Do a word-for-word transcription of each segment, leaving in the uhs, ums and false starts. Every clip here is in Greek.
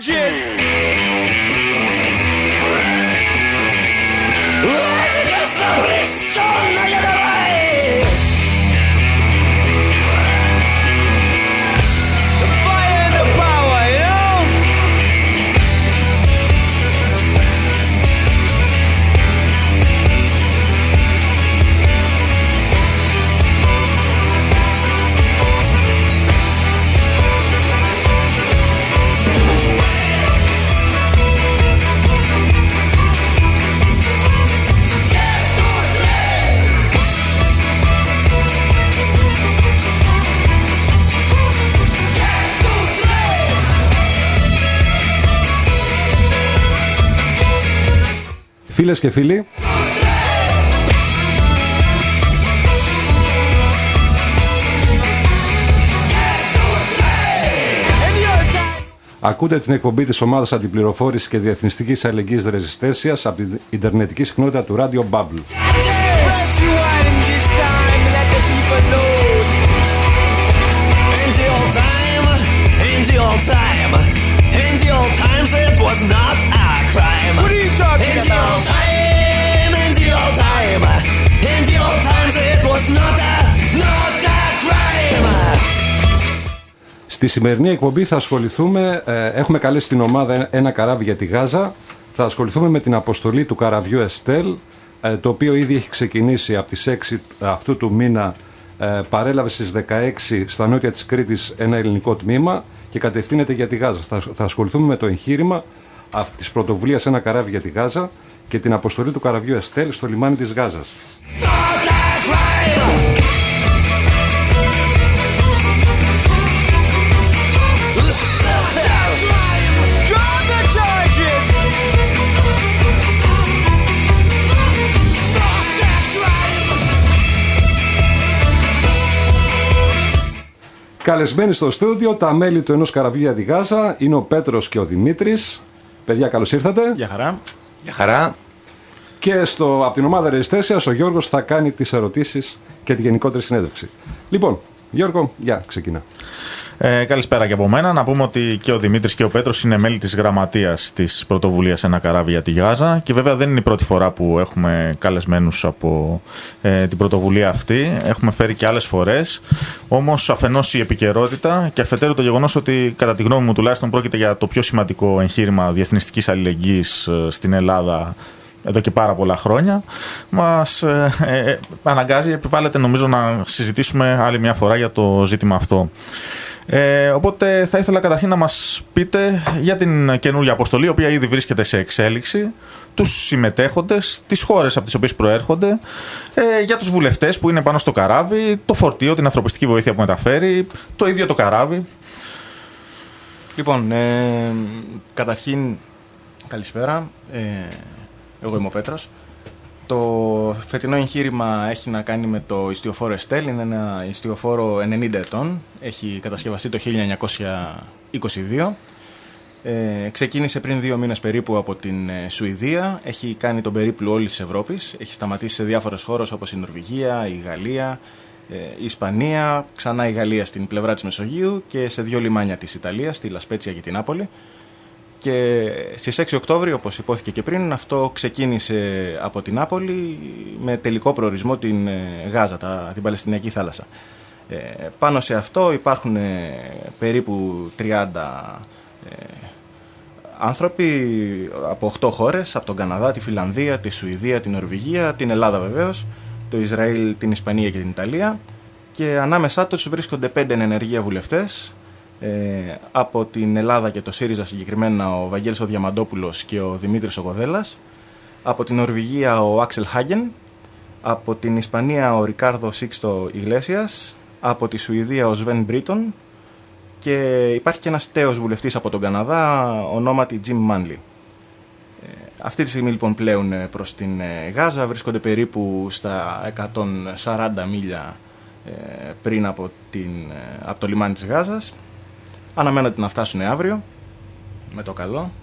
charges. Φίλες και φίλοι, ακούτε την εκπομπή της ομάδας αντιπληροφόρησης και διεθνιστικής αλληλεγγύης Ρεζιστένσιας από την ιντερνετική συχνότητα του Radio Bubble. What are you talking in about? In the old time, in the old time, in the old times it was not a, not a crime. Στη σημερινή εκπομπή θα ασχοληθούμε, ε, έχουμε καλέσει την ομάδα ένα καράβι για τη Γάζα. Θα ασχοληθούμε με την αποστολή του καραβιού Εστέλ, ε, το οποίο ήδη έχει ξεκινήσει από τις έξι αυτού του μήνα. Ε, παρέλαβε στις δεκαέξι στα νότια της Κρήτης ένα ελληνικό τμήμα και κατευθύνεται για τη Γάζα. Θα, θα ασχοληθούμε με το εγχείρημα της πρωτοβουλίας ένα καράβι για τη Γάζα και την αποστολή του καραβιού Εστέλ στο λιμάνι της Γάζας. Καλεσμένοι στο στούντιο τα μέλη του ενός καραβιού για τη Γάζα είναι ο Πέτρος και ο Δημήτρης. Παιδιά, καλώς ήρθατε. Γεια χαρά. Γεια χαρά. Και στο, από την ομάδα Ρεζιστένσιας ο Γιώργος θα κάνει τις ερωτήσεις και τη γενικότερη συνέντευξη. Λοιπόν, Γιώργο, για ξεκινά. Ε, καλησπέρα και από μένα. Να πούμε ότι και ο Δημήτρης και ο Πέτρος είναι μέλη της γραμματείας της πρωτοβουλίας ένα καράβι για τη Γάζα και βέβαια δεν είναι η πρώτη φορά που έχουμε καλεσμένους από ε, την πρωτοβουλία αυτή. Έχουμε φέρει και άλλες φορές. Όμως αφενός η επικαιρότητα και αφετέρου το γεγονός ότι κατά τη γνώμη μου τουλάχιστον πρόκειται για το πιο σημαντικό εγχείρημα διεθνιστικής αλληλεγγύης ε, στην Ελλάδα εδώ και πάρα πολλά χρόνια, μας ε, ε, αναγκάζει, επιβάλλεται νομίζω να συζητήσουμε άλλη μια φορά για το ζήτημα αυτό. Ε, οπότε θα ήθελα καταρχήν να μας πείτε για την καινούργια αποστολή, η οποία ήδη βρίσκεται σε εξέλιξη, τους συμμετέχοντες, τις χώρες από τις οποίες προέρχονται, ε, για τους βουλευτές που είναι πάνω στο καράβι, το φορτίο, την ανθρωπιστική βοήθεια που μεταφέρει, το ίδιο το καράβι. Λοιπόν, ε, καταρχήν καλησπέρα, ε, εγώ είμαι ο Πέτρος. Το φετινό εγχείρημα έχει να κάνει με το ιστιοφόρο Εστέλ. Είναι ένα ιστιοφόρο ενενήντα ετών. Έχει κατασκευαστεί το χίλια εννιακόσια είκοσι δύο. Ε, ξεκίνησε πριν δύο μήνες περίπου από την ε, Σουηδία. Έχει κάνει τον περίπλου όλης της Ευρώπης. Έχει σταματήσει σε διάφορες χώρες όπως η Νορβηγία, η Γαλλία, ε, η Ισπανία, ξανά η Γαλλία στην πλευρά της Μεσογείου και σε δύο λιμάνια της Ιταλίας, τη Λασπέτσια και την Νάπολη. Και στις έξι Οκτώβρη, όπως υπόθηκε και πριν, αυτό ξεκίνησε από την Νάπολη με τελικό προορισμό την Γάζα, τα, την Παλαιστινιακή θάλασσα. Ε, πάνω σε αυτό υπάρχουν ε, περίπου τριάντα ε, άνθρωποι από οκτώ χώρες, από τον Καναδά, τη Φιλανδία, τη Σουηδία, την Νορβηγία, την Ελλάδα βεβαίως, το Ισραήλ, την Ισπανία και την Ιταλία, και ανάμεσά τους βρίσκονται πέντε εν ενεργεία βουλευτές. Ε, από την Ελλάδα και το ΣΥΡΙΖΑ συγκεκριμένα ο Βαγγέλης ο Διαμαντόπουλος και ο Δημήτρης ο Κοδέλας, από την Νορβηγία ο Άξελ Χάγεν, από την Ισπανία ο Ρικάρδο Σίξτο Ιγλέσιας, από τη Σουηδία ο Σβέν Μπρίτον και υπάρχει και ένας τέος βουλευτής από τον Καναδά ονόματι Τζιμ Μάνλι. Ε, αυτή τη στιγμή λοιπόν πλέουν προς την Γάζα, βρίσκονται περίπου στα εκατόν σαράντα μίλια ε, πριν από, την, από το λιμάνι της Γάζας. Αναμένονται να φτάσουν αύριο, με το καλό.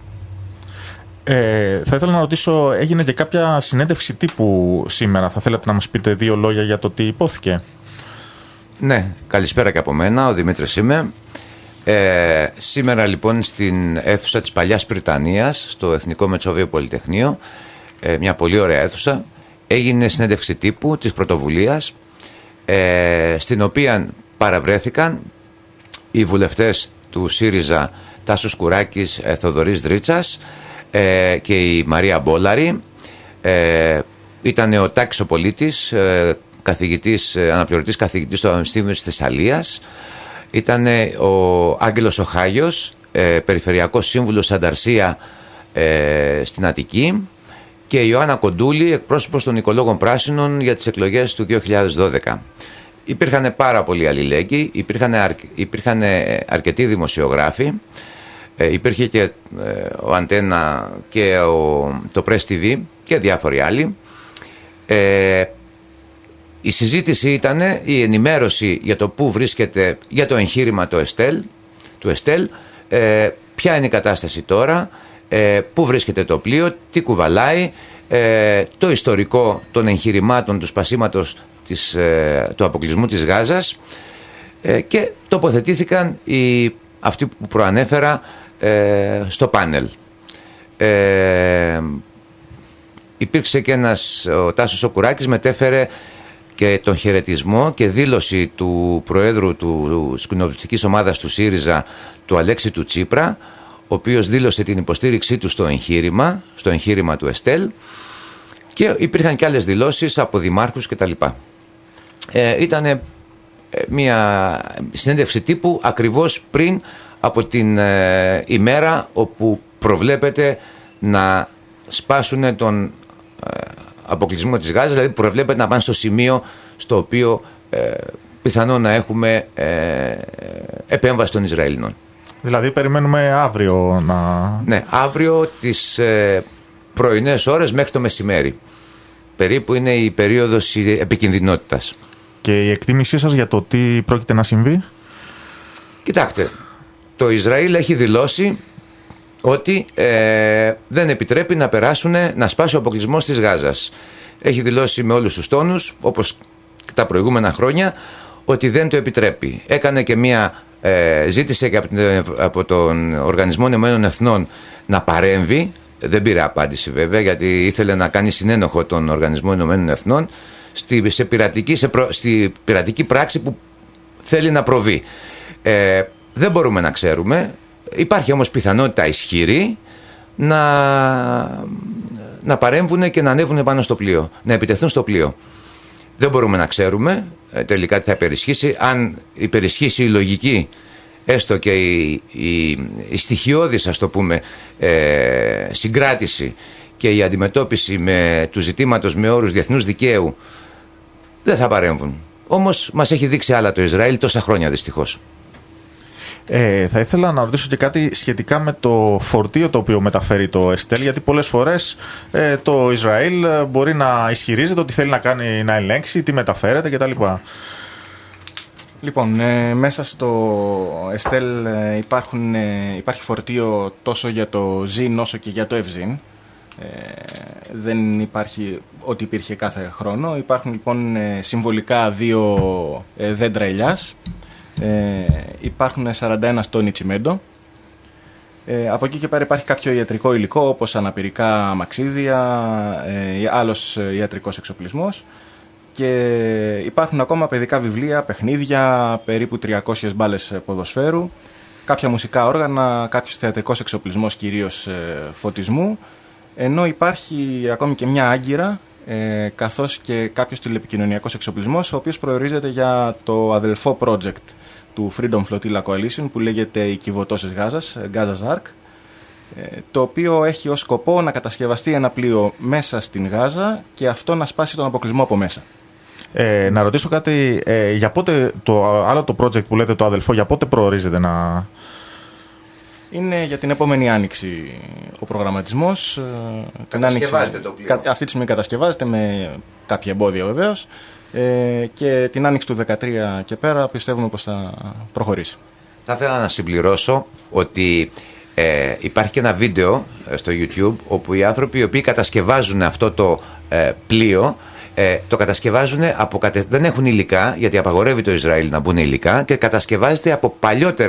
Ε, θα ήθελα να ρωτήσω, έγινε και κάποια συνέντευξη τύπου σήμερα. Θα θέλατε να μας πείτε δύο λόγια για το τι υπόθηκε? Ναι, καλησπέρα και από μένα, ο Δημήτρης είμαι. Ε, σήμερα λοιπόν στην αίθουσα της Παλιάς Πριτανίας, στο Εθνικό Μετσόβιο Πολυτεχνείο, ε, μια πολύ ωραία αίθουσα, έγινε συνέντευξη τύπου της πρωτοβουλίας, ε, στην οποία παραβρέθηκαν οι βουλευτές του ΣΥΡΙΖΑ Τάσος Κουράκης, ε, Θοδωρής Δρίτσας ε, και η Μαρία Μπόλαρη. Ε, ήταν ο Τάκης ο Πολίτης, ε, καθηγητής, ε, αναπληρωτής καθηγητής στο Πανεπιστήμιο της Θεσσαλίας. Ήταν ο Άγγελος ο Χάγιος, ε, περιφερειακός σύμβουλος Ανταρσία ε, στην Αττική, και η Ιωάννα Κοντούλη, εκπρόσωπος των Οικολόγων Πράσινων για τις εκλογές του δύο χιλιάδες δώδεκα. Υπήρχαν πάρα πολλοί αλληλέγγυοι, υπήρχαν, αρ, υπήρχαν αρκετοί δημοσιογράφοι, ε, υπήρχε και ε, ο Αντένα και ο, το Press τι βι και διάφοροι άλλοι. Ε, η συζήτηση ήταν η ενημέρωση για το πού βρίσκεται, για το εγχείρημα το Εστέλ, του Εστέλ, ε, ποια είναι η κατάσταση τώρα, ε, πού βρίσκεται το πλοίο, τι κουβαλάει, ε, το ιστορικό των εγχειρημάτων του σπασίματος της, ε, του αποκλεισμού της Γάζας, ε, και τοποθετήθηκαν οι, αυτοί που προανέφερα ε, στο πάνελ. Ε, υπήρξε και ένας, ο Τάσος ο Κουράκης μετέφερε και τον χαιρετισμό και δήλωση του Προέδρου του, της κοινοβουλευτικής ομάδας του ΣΥΡΙΖΑ, του Αλέξη του Τσίπρα, ο οποίος δήλωσε την υποστήριξή του στο εγχείρημα, στο εγχείρημα του Εστέλ, και υπήρχαν και άλλες δηλώσεις από δημάρχους κτλ. Ε, ήταν μια συνέντευξη τύπου ακριβώς πριν από την ε, ημέρα όπου προβλέπεται να σπάσουν τον ε, αποκλεισμό της Γάζας, δηλαδή προβλέπεται να πάνε στο σημείο στο οποίο ε, πιθανό να έχουμε ε, επέμβαση των Ισραηλινών. Δηλαδή περιμένουμε αύριο να... Ναι, αύριο τις ε, πρωινές ώρες μέχρι το μεσημέρι. Περίπου είναι η περίοδος επικινδυνότητας. Και η εκτίμησή σας για το τι πρόκειται να συμβεί? Κοιτάξτε, το Ισραήλ έχει δηλώσει ότι ε, δεν επιτρέπει να περάσουν, να σπάσει ο αποκλεισμός της Γάζας. Έχει δηλώσει με όλους τους τόνους, όπως και τα προηγούμενα χρόνια, ότι δεν το επιτρέπει. Έκανε και μία, ε, ζήτησε και από, από τον Οργανισμό Ηνωμένων Εθνών να παρέμβει. Δεν πήρε απάντηση βέβαια, γιατί ήθελε να κάνει συνένοχο τον Οργανισμό Ηνωμένων Εθνών στη, σε πειρατική, σε προ, στη πειρατική πράξη που θέλει να προβεί. Ε, δεν μπορούμε να ξέρουμε. Υπάρχει όμως πιθανότητα ισχυρή να, να παρέμβουν και να ανέβουν πάνω στο πλοίο, να επιτεθούν στο πλοίο. Δεν μπορούμε να ξέρουμε ε, τελικά τι θα υπερισχύσει. Αν υπερισχύσει η λογική, έστω και η, η, η στοιχειώδης, ας το πούμε, ε, συγκράτηση και η αντιμετώπιση με, του ζητήματος με όρους διεθνούς δικαίου, δεν θα παρέμβουν. Όμως μας έχει δείξει άλλα το Ισραήλ τόσα χρόνια δυστυχώς. Ε, θα ήθελα να ρωτήσω και κάτι σχετικά με το φορτίο το οποίο μεταφέρει το Εστέλ, γιατί πολλές φορές ε, το Ισραήλ μπορεί να ισχυρίζεται ότι θέλει να, κάνει, να ελέγξει τι μεταφέρεται κτλ. Λοιπόν, ε, μέσα στο Εστέλ ε, υπάρχουν, ε, υπάρχει φορτίο τόσο για το ΖΙΝ όσο και για το ΕΒΖΙΝ. Ε, δεν υπάρχει ό,τι υπήρχε κάθε χρόνο. Υπάρχουν λοιπόν ε, συμβολικά δύο ε, δέντρα ελιάς. Ε, υπάρχουν σαράντα ένα τόνοι τσιμέντο. Ε, από εκεί και πέρα υπάρχει κάποιο ιατρικό υλικό, όπως αναπηρικά αμαξίδια, ε, άλλος ιατρικός εξοπλισμός, και υπάρχουν ακόμα παιδικά βιβλία, παιχνίδια, περίπου τριακόσιες μπάλες ποδοσφαίρου, κάποια μουσικά όργανα, κάποιος θεατρικός εξοπλισμός, κυρίως ε, φωτισμού, ενώ υπάρχει ακόμη και μια άγκυρα, ε, καθώς και κάποιος τηλεπικοινωνιακός εξοπλισμός, ο οποίος προορίζεται για το αδελφό project του Freedom Flotilla Coalition που λέγεται η Κιβωτός Γάζας, Gaza's Ark, το οποίο έχει ως σκοπό να κατασκευαστεί ένα πλοίο μέσα στην Γάζα και αυτό να σπάσει τον αποκλεισμό από μέσα. Ε, να ρωτήσω κάτι, ε, για πότε το άλλο το project που λέτε το αδελφό, για πότε προορίζεται να... Είναι για την επόμενη άνοιξη ο προγραμματισμός. Κατασκευάζεται το πλοίο. Αυτή τη στιγμή κατασκευάζεται με κάποια εμπόδια βεβαίως. Ε, και την άνοιξη του δύο χιλιάδες δεκατρία και πέρα πιστεύουμε πως θα προχωρήσει. Θα ήθελα να συμπληρώσω ότι ε, υπάρχει και ένα βίντεο στο YouTube όπου οι άνθρωποι οι οποίοι κατασκευάζουν αυτό το ε, πλοίο ε, το κατασκευάζουν από κατε... δεν έχουν υλικά, γιατί απαγορεύει το Ισραήλ να μπουν υλικά, και κατασκευάζεται από παλιότερες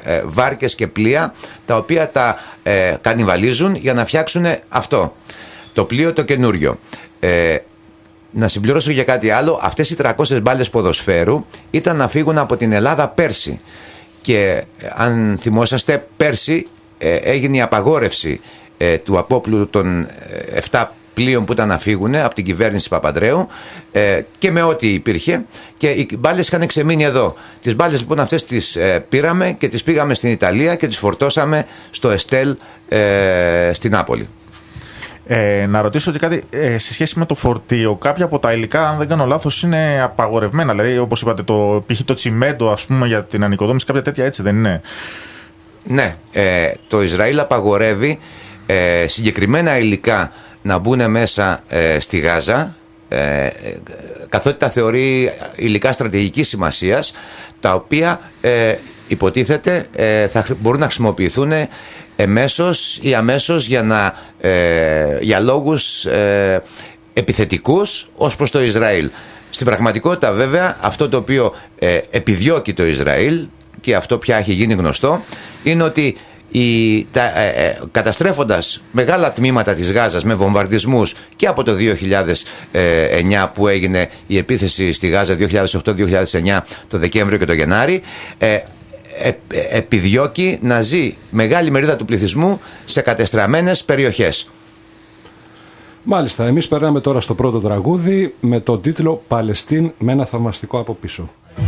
ε, βάρκες και πλοία τα οποία τα ε, κανιβαλίζουν για να φτιάξουν αυτό το πλοίο το καινούριο. Ε, να συμπληρώσω για κάτι άλλο, αυτές οι τριακόσιες μπάλες ποδοσφαίρου ήταν να φύγουν από την Ελλάδα πέρσι και ε, αν θυμόσαστε πέρσι ε, έγινε η απαγόρευση ε, του απόπλου των επτά πλοίων που ήταν να φύγουν από την κυβέρνηση Παπανδρέου ε, και με ό,τι υπήρχε και οι μπάλες είχαν ξεμείνει εδώ. Τις μπάλες λοιπόν αυτές τις ε, πήραμε και τις πήγαμε στην Ιταλία και τις φορτώσαμε στο Εστέλ ε, στην Νάπολη. Ε, να ρωτήσω και κάτι ε, σε σχέση με το φορτίο. Κάποια από τα υλικά, αν δεν κάνω λάθος, είναι απαγορευμένα. Δηλαδή, όπως είπατε, το, π.χ. το τσιμέντο, ας πούμε, για την ανοικοδόμηση, κάποια τέτοια έτσι δεν είναι? Ναι, ε, το Ισραήλ απαγορεύει ε, συγκεκριμένα υλικά να μπουν μέσα ε, στη Γάζα, ε, καθότι τα θεωρεί υλικά στρατηγικής σημασίας, τα οποία ε, υποτίθεται ε, θα μπορούν να χρησιμοποιηθούν εμέσως ή αμέσως για, να, ε, για λόγους ε, επιθετικούς ως προς το Ισραήλ. Στην πραγματικότητα βέβαια αυτό το οποίο ε, επιδιώκει το Ισραήλ και αυτό πια έχει γίνει γνωστό είναι ότι η, τα, ε, ε, καταστρέφοντας μεγάλα τμήματα της Γάζας με βομβαρδισμούς και από το δύο χιλιάδες εννιά που έγινε η επίθεση στη Γάζα δύο χιλιάδες οκτώ δύο χιλιάδες εννιά το Δεκέμβριο και το Γενάρη, ε, ε, επιδιώκει να ζει μεγάλη μερίδα του πληθυσμού σε κατεστραμμένες περιοχές. Μάλιστα, εμείς περνάμε τώρα στο πρώτο τραγούδι με τον τίτλο «Παλαιστίν με ένα θαυμαστικό από πίσω».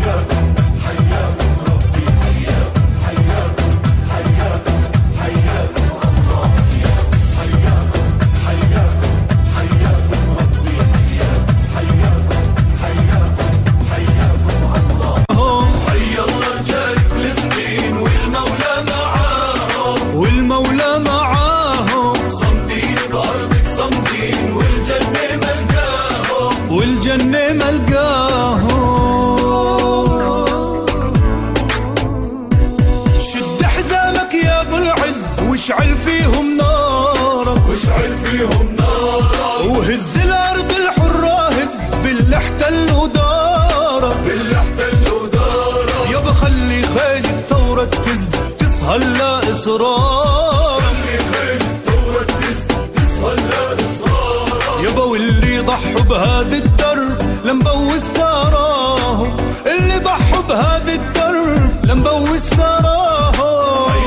واشعل فيهم نارك واشعل فيهم نارك وهز الارض الحرة هز باللي احتلوا دارك باللي احتلوا دارك يابا خلي خيل الثورة تهز تصهى لا اصرار خلي خيل الثورة تهز تصهى لا اصرار يابا واللي ضحوا بهذا الدرب لنبوس ثراهم اللي ضحوا بهذا الدرب لنبوس ثراهم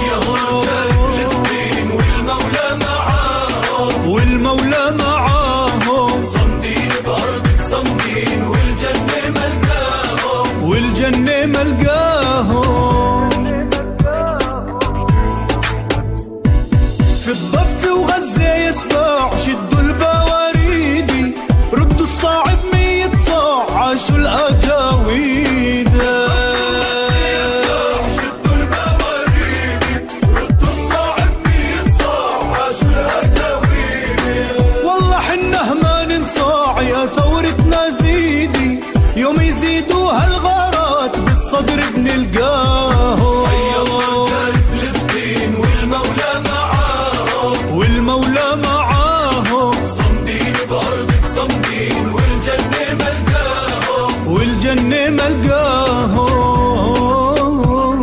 والمولى معاهم صمدين بأرضك صمدين والجنة ملقاهم والجنة ملقاهم في الضفة وغزة يسبع شدوا البواريدي ردوا الصاعد مية صاع عاشوا الأجاويد يوم يزيدوها الغارات بالصدر بنلقاهم هيا رجال فلسطين والمولى معاهم والمولى معاهم صمدين بأرضك صمدين والجنة ملقاهم والجنة ملقاهم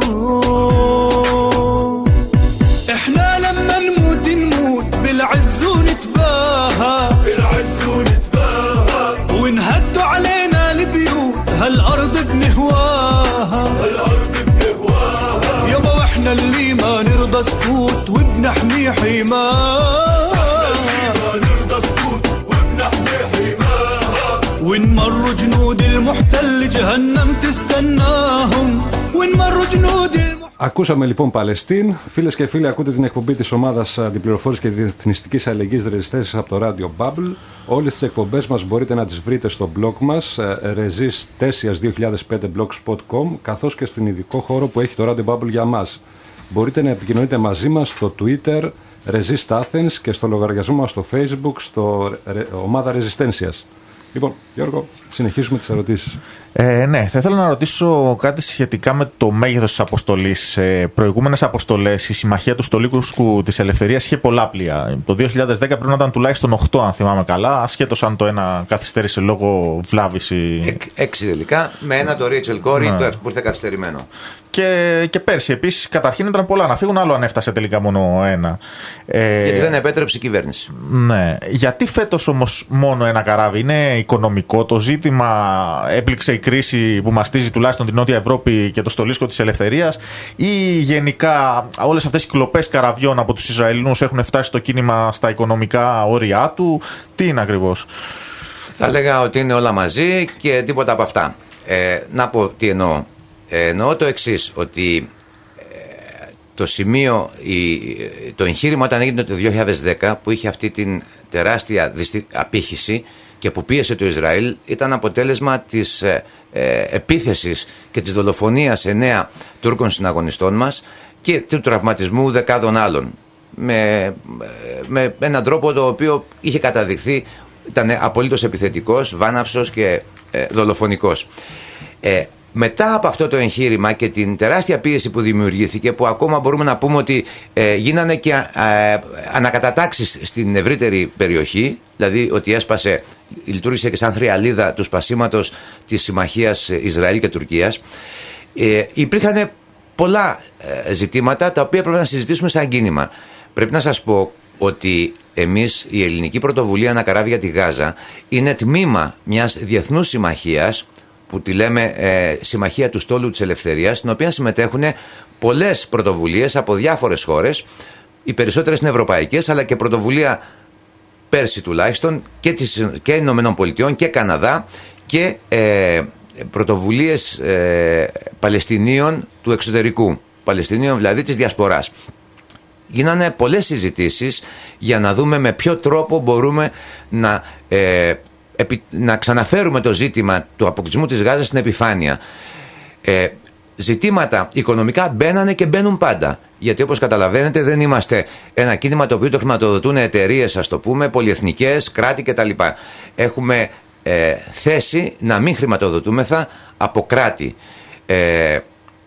احنا لما نموت نموت بالعز ونتباهى بالعز ونتباهى ونهدوا علينا هالأرض بنهواها هالأرض بنهواها يابا واحنا اللي ما نرضى سكوت وبنحمي حماها احنا اللي ما نرضى سكوت وبنحمي حماها ونمر جنود المحتل جهنم تستناهم ونمر جنود المحتل. Ακούσαμε λοιπόν Παλαιστίν. Φίλες και φίλοι, ακούτε την εκπομπή της ομάδας αντιπληροφόρησης και διεθνιστικής αλληλεγγύης Resistance από το Radio Bubble. Όλες τις εκπομπές μας μπορείτε να τις βρείτε στο blog μας resistesias δύο χιλιάδες πέντε blogspot τελεία com, καθώς και στην ειδικό χώρο που έχει το Radio Bubble για μας. Μπορείτε να επικοινωνείτε μαζί μας στο Twitter Resist Athens και στο λογαριασμό μας στο Facebook στο ομάδα Resistencias. Λοιπόν, Γιώργο, συνεχίσουμε τις ερωτήσεις. Ε, ναι, θα ήθελα να ρωτήσω κάτι σχετικά με το μέγεθος της αποστολής. Ε, προηγούμενες αποστολές, η Συμμαχία του Στολίκου της Ελευθερίας είχε πολλά πλοία. Το δύο χιλιάδες δέκα πρέπει να ήταν τουλάχιστον οκτώ, αν θυμάμαι καλά, ασχέτως αν το ένα καθυστέρησε λόγω βλάβηση. Έξι τελικά, με ένα το Ρίτσελ Κόρι, ναι. το που ήρθε καθυστερημένο. Και, και πέρσι επίσης καταρχήν ήταν πολλά να φύγουν, άλλο αν έφτασε τελικά μόνο ένα. Ε, Γιατί δεν επέτρεψε η κυβέρνηση. Ναι. Γιατί φέτος όμως μόνο ένα καράβι? Είναι οικονομικό το ζήτημα? Έπληξε η κρίση που μαστίζει τουλάχιστον την Νότια Ευρώπη και το στολίσκο της ελευθερίας? Ή γενικά όλες αυτές οι κλοπές καραβιών από τους Ισραηλινούς έχουν φτάσει το κίνημα στα οικονομικά όρια του? Τι είναι ακριβώς? Θα έλεγα ότι είναι όλα μαζί και τίποτα από αυτά. Ε, να πω τι εννοώ. Ε, εννοώ το εξής, ότι ε, το σημείο, η, το εγχείρημα όταν έγινε το δύο χιλιάδες δέκα, που είχε αυτή την τεράστια δυστη, απήχηση και που πίεσε το Ισραήλ, ήταν αποτέλεσμα της ε, ε, επίθεσης και της δολοφονίας εννέα Τούρκων συναγωνιστών μας και του τραυματισμού δεκάδων άλλων. Με, με έναν τρόπο το οποίο είχε καταδειχθεί, ήταν απολύτως επιθετικός, βάναυσος και ε, δολοφονικός. Ε, Μετά από αυτό το εγχείρημα και την τεράστια πίεση που δημιουργήθηκε, που ακόμα μπορούμε να πούμε ότι ε, γίνανε και ε, ανακατατάξεις στην ευρύτερη περιοχή, δηλαδή ότι έσπασε, λειτουργήσε και σαν θριαλίδα του σπασίματος της συμμαχίας Ισραήλ και Τουρκίας, ε, υπήρχαν πολλά ε, ζητήματα τα οποία πρέπει να συζητήσουμε σαν κίνημα. Πρέπει να σας πω ότι εμείς, η ελληνική πρωτοβουλία Ένα καράβι για τη Γάζα, είναι τμήμα μιας διεθνούς συμμαχίας που τη λέμε ε, Συμμαχία του Στόλου της Ελευθερίας, στην οποία συμμετέχουν πολλές πρωτοβουλίες από διάφορες χώρες, οι περισσότερες είναι ευρωπαϊκές, αλλά και πρωτοβουλία πέρσι τουλάχιστον και, της, και Ηνωμένων Πολιτειών και Καναδά και ε, πρωτοβουλίες ε, Παλαιστινίων του εξωτερικού, Παλαιστινίων δηλαδή της διασποράς. Γίνανε πολλές συζητήσεις για να δούμε με ποιο τρόπο μπορούμε να ε, να ξαναφέρουμε το ζήτημα του αποκλεισμού της Γάζας στην επιφάνεια. Ε, ζητήματα οικονομικά μπαίνανε και μπαίνουν πάντα. Γιατί όπως καταλαβαίνετε δεν είμαστε ένα κίνημα το οποίο το χρηματοδοτούν εταιρείες, ας το πούμε, πολυεθνικές, κράτη κτλ. Έχουμε ε, θέση να μην χρηματοδοτούμεθα από κράτη. Ε,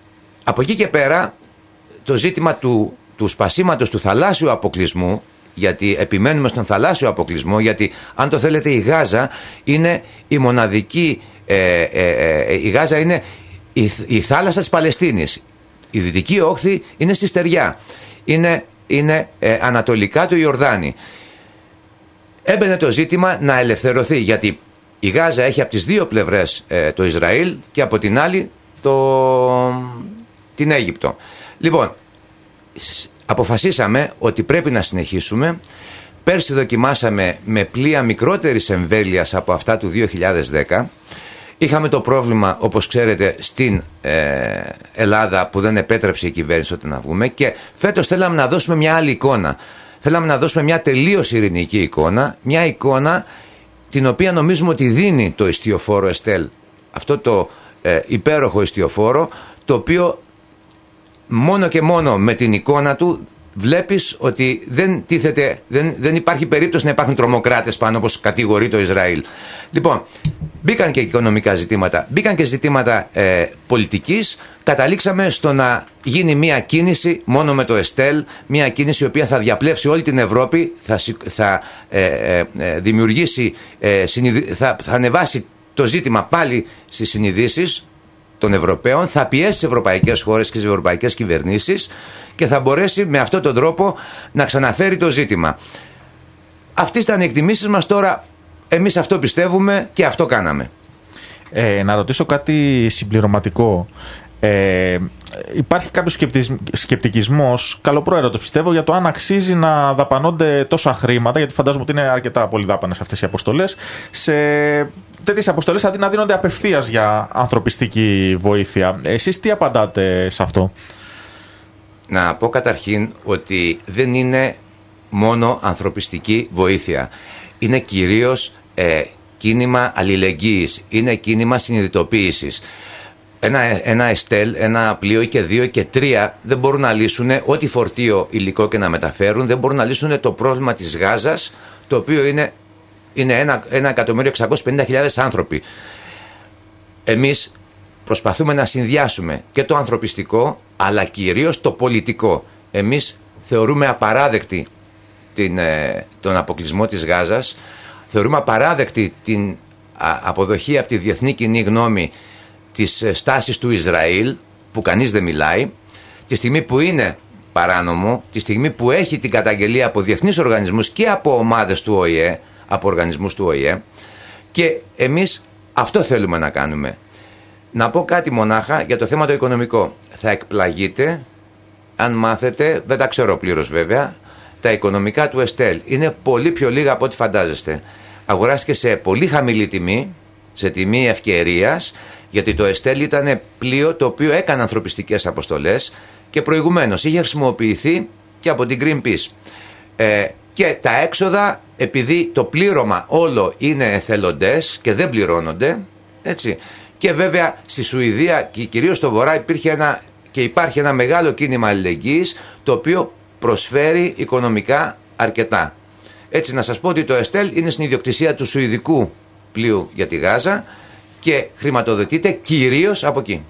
από εκεί και πέρα το ζήτημα του, του σπασίματος του θαλάσσιου αποκλεισμού, γιατί επιμένουμε στον θαλάσσιο αποκλεισμό, γιατί αν το θέλετε η Γάζα είναι η μοναδική, ε, ε, ε, η Γάζα είναι η, η θάλασσα της Παλαιστίνης. Η δυτική όχθη είναι στη στεριά, είναι, είναι ε, ανατολικά του Ιορδάνη. Έμπαινε το ζήτημα να ελευθερωθεί, γιατί η Γάζα έχει από τις δύο πλευρές ε, το Ισραήλ και από την άλλη το, την Αίγυπτο. Λοιπόν, αποφασίσαμε ότι πρέπει να συνεχίσουμε. Πέρσι δοκιμάσαμε με πλοία μικρότερης εμβέλειας από αυτά του δύο χιλιάδες δέκα. Είχαμε το πρόβλημα, όπως ξέρετε, στην ε, Ελλάδα που δεν επέτρεψε η κυβέρνηση ότι να βγούμε, και φέτος θέλαμε να δώσουμε μια άλλη εικόνα. Θέλαμε να δώσουμε μια τελείως ειρηνική εικόνα, μια εικόνα την οποία νομίζουμε ότι δίνει το ιστιοφόρο Εστέλ, αυτό το ε, υπέροχο ιστιοφόρο, το οποίο μόνο και μόνο με την εικόνα του βλέπεις ότι δεν, τίθεται, δεν, δεν υπάρχει περίπτωση να υπάρχουν τρομοκράτες πάνω, όπως κατηγορεί το Ισραήλ. Λοιπόν, μπήκαν και οικονομικά ζητήματα, μπήκαν και ζητήματα ε, πολιτικής. Καταλήξαμε στο να γίνει μια κίνηση μόνο με το Εστέλ, μια κίνηση η οποία θα διαπλέψει όλη την Ευρώπη, θα, θα ε, ε, ε, δημιουργήσει, ε, συνειδη, θα, θα ανεβάσει το ζήτημα πάλι στις συνειδήσεις των Ευρωπαίων, θα πιέσει τις ευρωπαϊκές χώρες και τις ευρωπαϊκές κυβερνήσεις και θα μπορέσει με αυτόν τον τρόπο να ξαναφέρει το ζήτημα. Αυτές ήταν οι εκτιμήσεις μας. Τώρα εμείς αυτό πιστεύουμε και αυτό κάναμε. Ε, να ρωτήσω κάτι συμπληρωματικό. Ε, υπάρχει κάποιος σκεπτικισμός, καλοπροαίρετος πιστεύω, για το αν αξίζει να δαπανώνται τόσα χρήματα, γιατί φαντάζομαι ότι είναι αρκετά πολύ δάπανες αυτές οι αποστολές, σε τέτοιες αποστολές αντί να δίνονται απευθείας για ανθρωπιστική βοήθεια. Εσείς τι απαντάτε σε αυτό? Να πω καταρχήν ότι δεν είναι μόνο ανθρωπιστική βοήθεια. Είναι κυρίως ε, κίνημα αλληλεγγύης, είναι κίνημα συνειδητοποίησης. Ένα, ένα Εστέλ, ένα πλοίο ή και δύο και τρία δεν μπορούν να λύσουν ό,τι φορτίο υλικό και να μεταφέρουν, δεν μπορούν να λύσουν το πρόβλημα της Γάζας, το οποίο είναι, είναι ένα εκατομμύριο εξακόσιες πενήντα χιλιάδες άνθρωποι. Εμείς προσπαθούμε να συνδυάσουμε και το ανθρωπιστικό, αλλά κυρίως το πολιτικό. Εμείς θεωρούμε απαράδεκτη την, ε, τον αποκλεισμό της Γάζας, θεωρούμε απαράδεκτη την α, αποδοχή από τη διεθνή κοινή γνώμη της στάσης του Ισραήλ, που κανείς δεν μιλάει, τη στιγμή που είναι παράνομο, τη στιγμή που έχει την καταγγελία από διεθνείς οργανισμούς και από ομάδες του Ο Η Ε, από οργανισμούς του Ο Η Ε, και εμείς αυτό θέλουμε να κάνουμε. Να πω κάτι μονάχα για το θέμα το οικονομικό. Θα εκπλαγείτε αν μάθετε, δεν τα ξέρω πλήρως βέβαια, τα οικονομικά του Εστέλ είναι πολύ πιο λίγα από ό,τι φαντάζεστε. Αγοράστηκε σε πολύ χαμηλή τιμή, σε τιμή ευκαιρίας, γιατί το Εστέλ ήταν πλοίο το οποίο έκανε ανθρωπιστικές αποστολές και προηγουμένως είχε χρησιμοποιηθεί και από την Greenpeace. Ε, και τα έξοδα, επειδή το πλήρωμα όλο είναι εθελοντές και δεν πληρώνονται, έτσι. Και βέβαια στη Σουηδία και κυρίως στο Βορρά υπήρχε ένα, και υπάρχει ένα μεγάλο κίνημα αλληλεγγύης, το οποίο προσφέρει οικονομικά αρκετά. Έτσι να σας πω ότι το Εστέλ είναι στην ιδιοκτησία του Σουηδικού πλοίου για τη Γάζα και χρηματοδοτείται κυρίως από εκεί.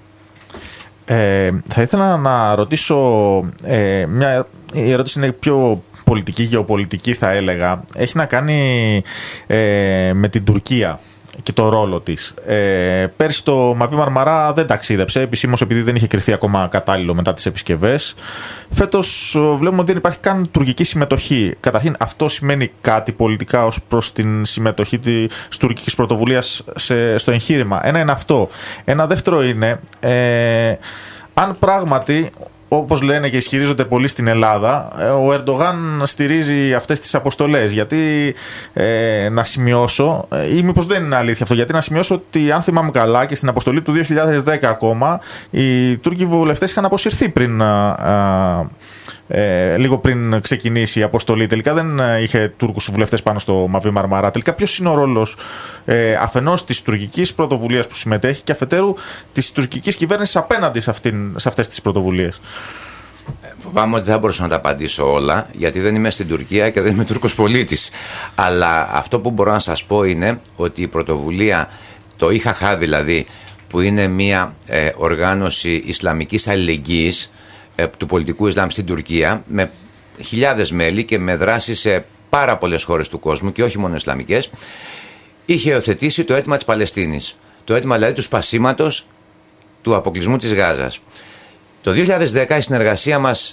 Ε, θα ήθελα να ρωτήσω, ε, μια, η ερώτηση είναι πιο πολιτική, γεωπολιτική θα έλεγα. Έχει να κάνει ε, με την Τουρκία και το ρόλο της. Ε, πέρσι το Μαβί Μαρμαρά δεν ταξίδεψε επισήμως επειδή δεν είχε κριθεί ακόμα κατάλληλο μετά τις επισκευές. Φέτος βλέπουμε ότι δεν υπάρχει καν τουρκική συμμετοχή. Καταρχήν αυτό σημαίνει κάτι πολιτικά ως προς την συμμετοχή της τουρκικής πρωτοβουλίας σε, στο εγχείρημα. Ένα είναι αυτό. Ένα δεύτερο είναι ε, αν πράγματι, όπως λένε και ισχυρίζονται πολλοί στην Ελλάδα, ο Ερντογάν στηρίζει αυτές τις αποστολές. Γιατί ε, να σημειώσω, ή μήπως δεν είναι αλήθεια αυτό, γιατί να σημειώσω ότι αν θυμάμαι καλά και στην αποστολή του δύο χιλιάδες δέκα ακόμα, οι Τούρκοι βουλευτές είχαν αποσυρθεί πριν, α, α, ε, λίγο πριν ξεκινήσει η αποστολή. Τελικά δεν είχε Τούρκους βουλευτές πάνω στο Μαβί Μαρμαρά. Τελικά ποιος είναι ο ρόλος ε, αφενός της τουρκικής πρωτοβουλίας που συμμετέχει και αφετέρου της τουρκικής κυβέρνησης απέναντι σε, αυτήν, σε αυτές τις πρωτοβουλίες? Φοβάμαι ότι δεν θα μπορούσα να τα απαντήσω όλα, γιατί δεν είμαι στην Τουρκία και δεν είμαι Τούρκος πολίτης. Αλλά αυτό που μπορώ να σας πω είναι ότι η πρωτοβουλία, το Η Χα Χα δηλαδή, που είναι μια ε, οργάνωση Ισλαμικής αλληλεγγύης ε, του πολιτικού Ισλάμ στην Τουρκία, με χιλιάδες μέλη και με δράση σε πάρα πολλές χώρες του κόσμου και όχι μόνο Ισλαμικές, είχε υιοθετήσει το αίτημα της Παλαιστίνης. Το αίτημα δηλαδή του σπασίματος του αποκλεισμού της Γάζας. Το δύο χιλιάδες δέκα η συνεργασία μας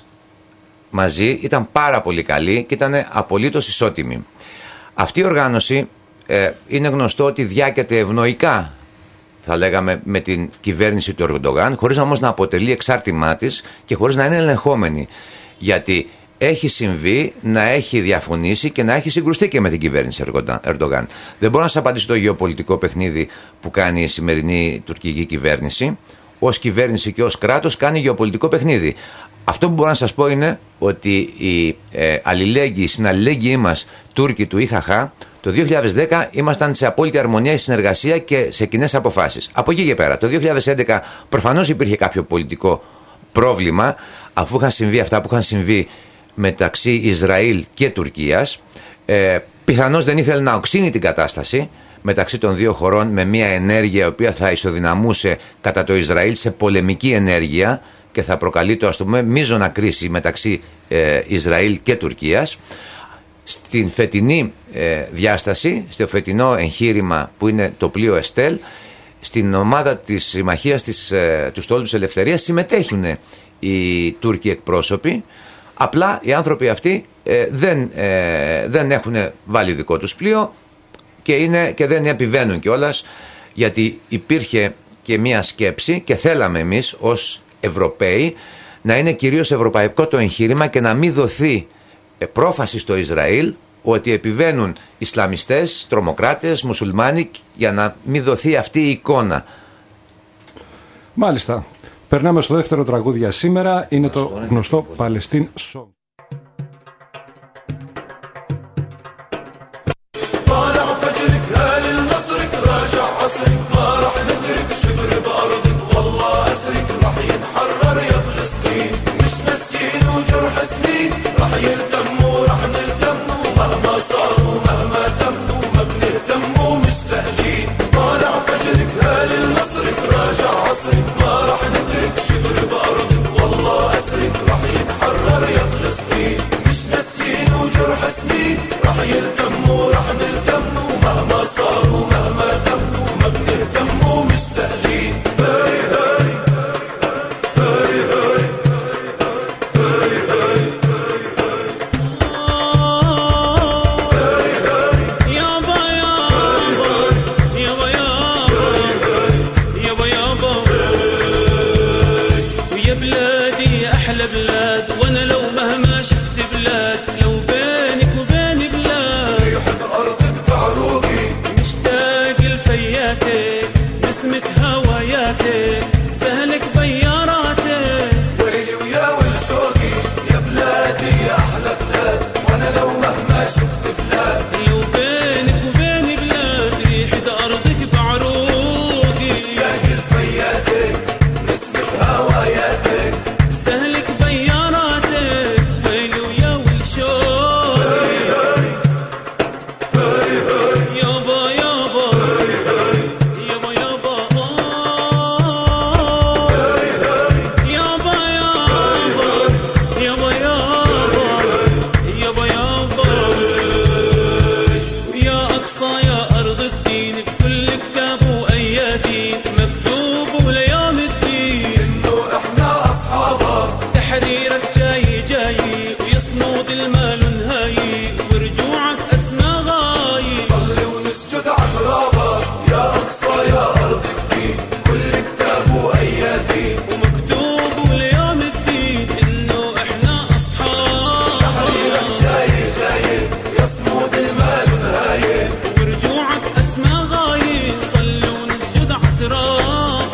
μαζί ήταν πάρα πολύ καλή και ήταν απολύτως ισότιμη. Αυτή η οργάνωση ε, είναι γνωστό ότι διάκεται ευνοϊκά, θα λέγαμε, με την κυβέρνηση του Ερντογάν, χωρίς όμως να αποτελεί εξάρτημά της και χωρίς να είναι ελεγχόμενη. Γιατί έχει συμβεί να έχει διαφωνήσει και να έχει συγκρουστεί και με την κυβέρνηση Ερντογάν. Δεν μπορώ να σας απαντήσω το γεωπολιτικό παιχνίδι που κάνει η σημερινή τουρκική κυβέρνηση. Ως κυβέρνηση και ως κράτος κάνει γεωπολιτικό παιχνίδι. Αυτό που μπορώ να σας πω είναι ότι οι ε, αλληλέγγυοι, οι συναλληλέγγυοι μας Τούρκοι του Η Χα Χα το δύο χιλιάδες δέκα ήμασταν σε απόλυτη αρμονία, συνεργασία και σε κοινές αποφάσεις. Από εκεί και πέρα, το δύο χιλιάδες έντεκα προφανώς υπήρχε κάποιο πολιτικό πρόβλημα, αφού είχαν συμβεί αυτά που είχαν συμβεί μεταξύ Ισραήλ και Τουρκίας. Ε, πιθανώς δεν ήθελε να οξύνει την κατάσταση μεταξύ των δύο χωρών με μια ενέργεια η οποία θα ισοδυναμούσε κατά το Ισραήλ σε πολεμική ενέργεια και θα προκαλεί το, ας πούμε, μείζωνα κρίση μεταξύ ε, Ισραήλ και Τουρκίας. Στην φετινή ε, διάσταση, στο φετινό εγχείρημα που είναι το πλοίο Εστέλ, στην ομάδα της συμμαχίας της, ε, του Στόλου της Ελευθερίας συμμετέχουν οι Τούρκοι εκπρόσωποι. Απλά οι άνθρωποι αυτοί ε, δεν, ε, δεν έχουν βάλει δικό τους πλοίο και, είναι, και δεν επιβαίνουν κιόλας, γιατί υπήρχε και μία σκέψη και θέλαμε εμείς ως Ευρωπαίοι να είναι κυρίως ευρωπαϊκό το εγχείρημα και να μην δοθεί πρόφαση στο Ισραήλ ότι επιβαίνουν Ισλαμιστές, τρομοκράτες, μουσουλμάνοι, για να μην δοθεί αυτή η εικόνα. Μάλιστα. Περνάμε στο δεύτερο τραγούδι για σήμερα. Είναι το γνωστό Παλαιστίν Song. Hey المال نهاية ورجوعك أسمى غاية صلي ونسجد عترابك يا أقصى يا أرض الدين كل كتاب وأيادين ومكتوب وليوم الدين إنه إحنا أصحاب تحريرك جاي جاي يصمود المال نهاية ورجوعك أسمى غاية صلي ونسجد عترابك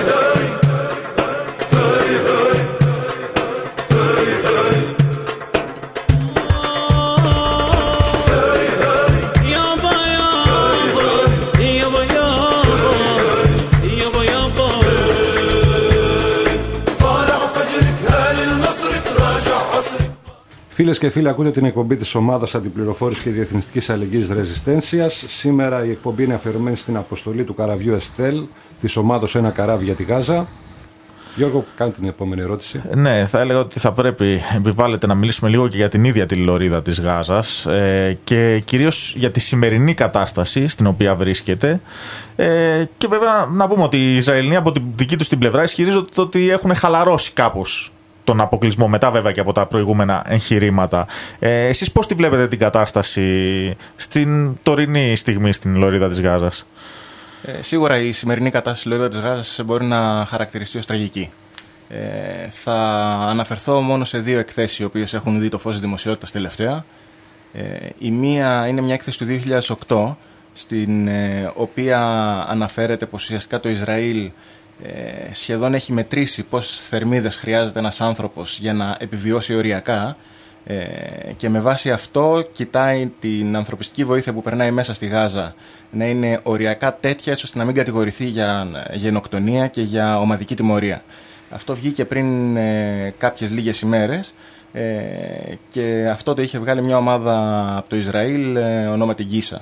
Φίλες και φίλοι, ακούτε την εκπομπή της ομάδας αντιπληροφόρησης και διεθνιστικής αλληλεγγύης Ρεζιστένσιας. Σήμερα η εκπομπή είναι αφιερωμένη στην αποστολή του καραβιού Εστέλ της ομάδος Ένα Καράβι για τη Γάζα. Γιώργο, κάνει την επόμενη ερώτηση. Ναι, θα έλεγα ότι θα πρέπει, επιβάλλεται, να μιλήσουμε λίγο και για την ίδια τη λωρίδα της Γάζας ε, και κυρίως για τη σημερινή κατάσταση στην οποία βρίσκεται. Ε, και βέβαια να πούμε ότι οι Ισραηλοί από την δική τους την πλευρά ισχυρίζονται ότι έχουν χαλαρώσει κάπως τον αποκλεισμό, μετά βέβαια και από τα προηγούμενα εγχειρήματα. Ε, εσείς πώς τη βλέπετε την κατάσταση στην τωρινή στιγμή στην λωρίδα της Γάζας? Ε, σίγουρα η σημερινή κατάσταση στη λωρίδα της Γάζας μπορεί να χαρακτηριστεί ως τραγική. Ε, θα αναφερθώ μόνο σε δύο εκθέσεις οι οποίες έχουν δει το φως της δημοσιότητας τελευταία. Ε, η μία είναι μια έκθεση του δύο χιλιάδες οκτώ, στην ε, οποία αναφέρεται πως ουσιαστικά το Ισραήλ Ε, σχεδόν έχει μετρήσει πόσες θερμίδες χρειάζεται ένας άνθρωπος για να επιβιώσει οριακά ε, και με βάση αυτό κοιτάει την ανθρωπιστική βοήθεια που περνάει μέσα στη Γάζα να είναι οριακά τέτοια έτσι ώστε να μην κατηγορηθεί για γενοκτονία και για ομαδική τιμωρία. Αυτό βγήκε πριν ε, κάποιες λίγες ημέρες ε, και αυτό το είχε βγάλει μια ομάδα από το Ισραήλ ε, ονόματι Γκίσα.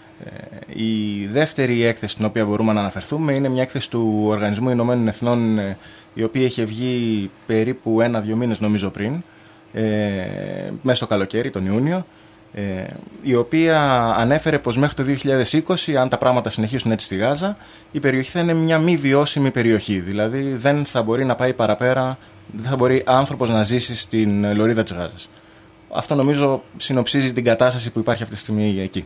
Η δεύτερη έκθεση στην οποία μπορούμε να αναφερθούμε είναι μια έκθεση του Οργανισμού Ηνωμένων Εθνών, η οποία είχε βγει περίπου ένα-δύο μήνες νομίζω πριν, ε, μέσα στο καλοκαίρι, τον Ιούνιο, ε, η οποία ανέφερε πως μέχρι το δύο χιλιάδες είκοσι, αν τα πράγματα συνεχίσουν έτσι στη Γάζα, η περιοχή θα είναι μια μη βιώσιμη περιοχή. Δηλαδή δεν θα μπορεί να πάει παραπέρα, δεν θα μπορεί άνθρωπος να ζήσει στην λωρίδα της Γάζας. Αυτό νομίζω συνοψίζει την κατάσταση που υπάρχει αυτή τη στιγμή εκεί.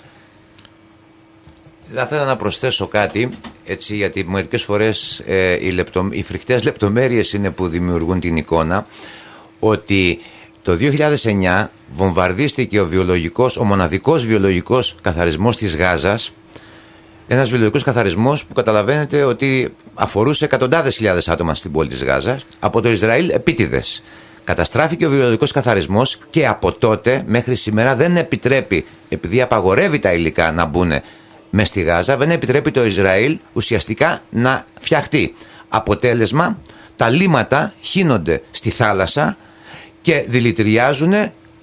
Θα ήθελα να προσθέσω κάτι, έτσι, γιατί μερικές φορές ε, οι, λεπτο, οι φρικτές λεπτομέρειες είναι που δημιουργούν την εικόνα, ότι το δύο χιλιάδες εννιά βομβαρδίστηκε ο, βιολογικός, ο μοναδικός βιολογικός καθαρισμός της Γάζας, ένας βιολογικός καθαρισμός που καταλαβαίνετε ότι αφορούσε εκατοντάδες χιλιάδες άτομα στην πόλη της Γάζας, από το Ισραήλ επίτηδες. Καταστράφηκε ο βιολογικός καθαρισμός και από τότε μέχρι σήμερα δεν επιτρέπει, επειδή απαγορεύει τα υλικά να μπουν μες στη Γάζα, δεν επιτρέπει το Ισραήλ ουσιαστικά να φτιαχτεί. Αποτέλεσμα, τα λίμματα χύνονται στη θάλασσα και δηλητηριάζουν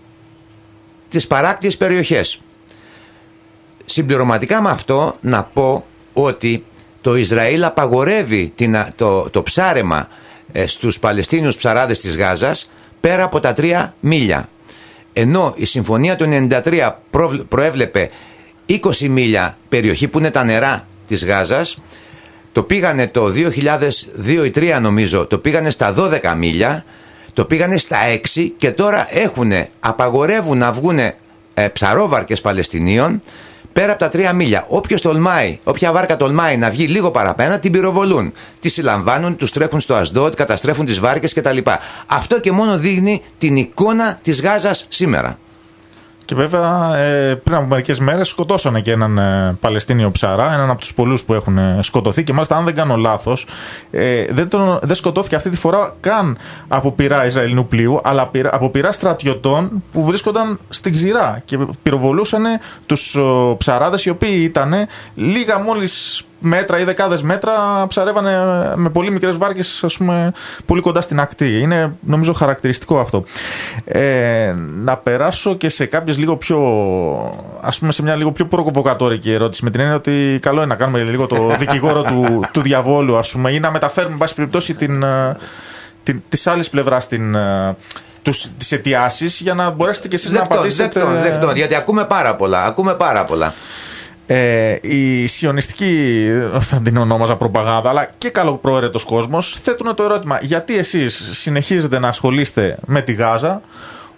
τις παράκτιες περιοχές. Συμπληρωματικά με αυτό να πω ότι το Ισραήλ απαγορεύει την, το, το ψάρεμα ε, στους Παλαιστίνιους ψαράδες της Γάζας πέρα από τα τρία μίλια. Ενώ η συμφωνία του ενενήντα τρία προ, προέβλεπε είκοσι μίλια περιοχή που είναι τα νερά της Γάζας, το πήγανε το δύο χιλιάδες δύο ή τρία νομίζω, το πήγανε στα δώδεκα μίλια, το πήγανε στα έξι και τώρα έχουνε, απαγορεύουν να βγουνε ε, ψαρόβαρκες Παλαιστινίων πέρα από τα τρία μίλια. Όποιος τολμάει, όποια βάρκα τολμάει να βγει λίγο παραπέρα, την πυροβολούν. Τη συλλαμβάνουν, τους τρέχουν στο Ασδότ, καταστρέφουν τις βάρκες κτλ. Αυτό και μόνο δείχνει την εικόνα της Γάζας σήμερα. Και βέβαια ε, πριν από μερικές μέρες σκοτώσανε και έναν ε, Παλαιστίνιο ψαρά, έναν από τους πολλούς που έχουν ε, σκοτωθεί, και μάλιστα αν δεν κάνω λάθος ε, δεν, τον, δεν σκοτώθηκε αυτή τη φορά καν από πυρά Ισραηλινού πλοίου, αλλά πυρά, από πυρά στρατιωτών που βρίσκονταν στην ξηρά και πυροβολούσαν τους ο, ψαράδες, οι οποίοι ήταν λίγα μόλις μέτρα ή δεκάδες μέτρα, ψαρεύανε με πολύ μικρές βάρκες, ας πούμε, πολύ κοντά στην ακτή. Είναι νομίζω χαρακτηριστικό αυτό. Ε, να περάσω και σε κάποιες λίγο πιο, ας πούμε, σε μια λίγο πιο προβοκατόρικη ερώτηση, με την έννοια ότι καλό είναι να κάνουμε λίγο το δικηγόρο του, του διαβόλου, ας πούμε, ή να μεταφέρουμε, εν πάση περιπτώσει, την, την, της άλλης πλευράς την, τους, τις αιτιάσεις, για να μπορέσετε και εσείς δεκτών, να απαντήσετε. Δεκτών, δεκτών, γιατί ακούμε πάρα πολλά. Ακούμε πάρα πολλά. Ε, η σιωνιστική, θα την ονόμαζα προπαγάνδα, αλλά και καλοπροαίρετος κόσμος θέτουν το ερώτημα: γιατί εσείς συνεχίζετε να ασχολείστε με τη Γάζα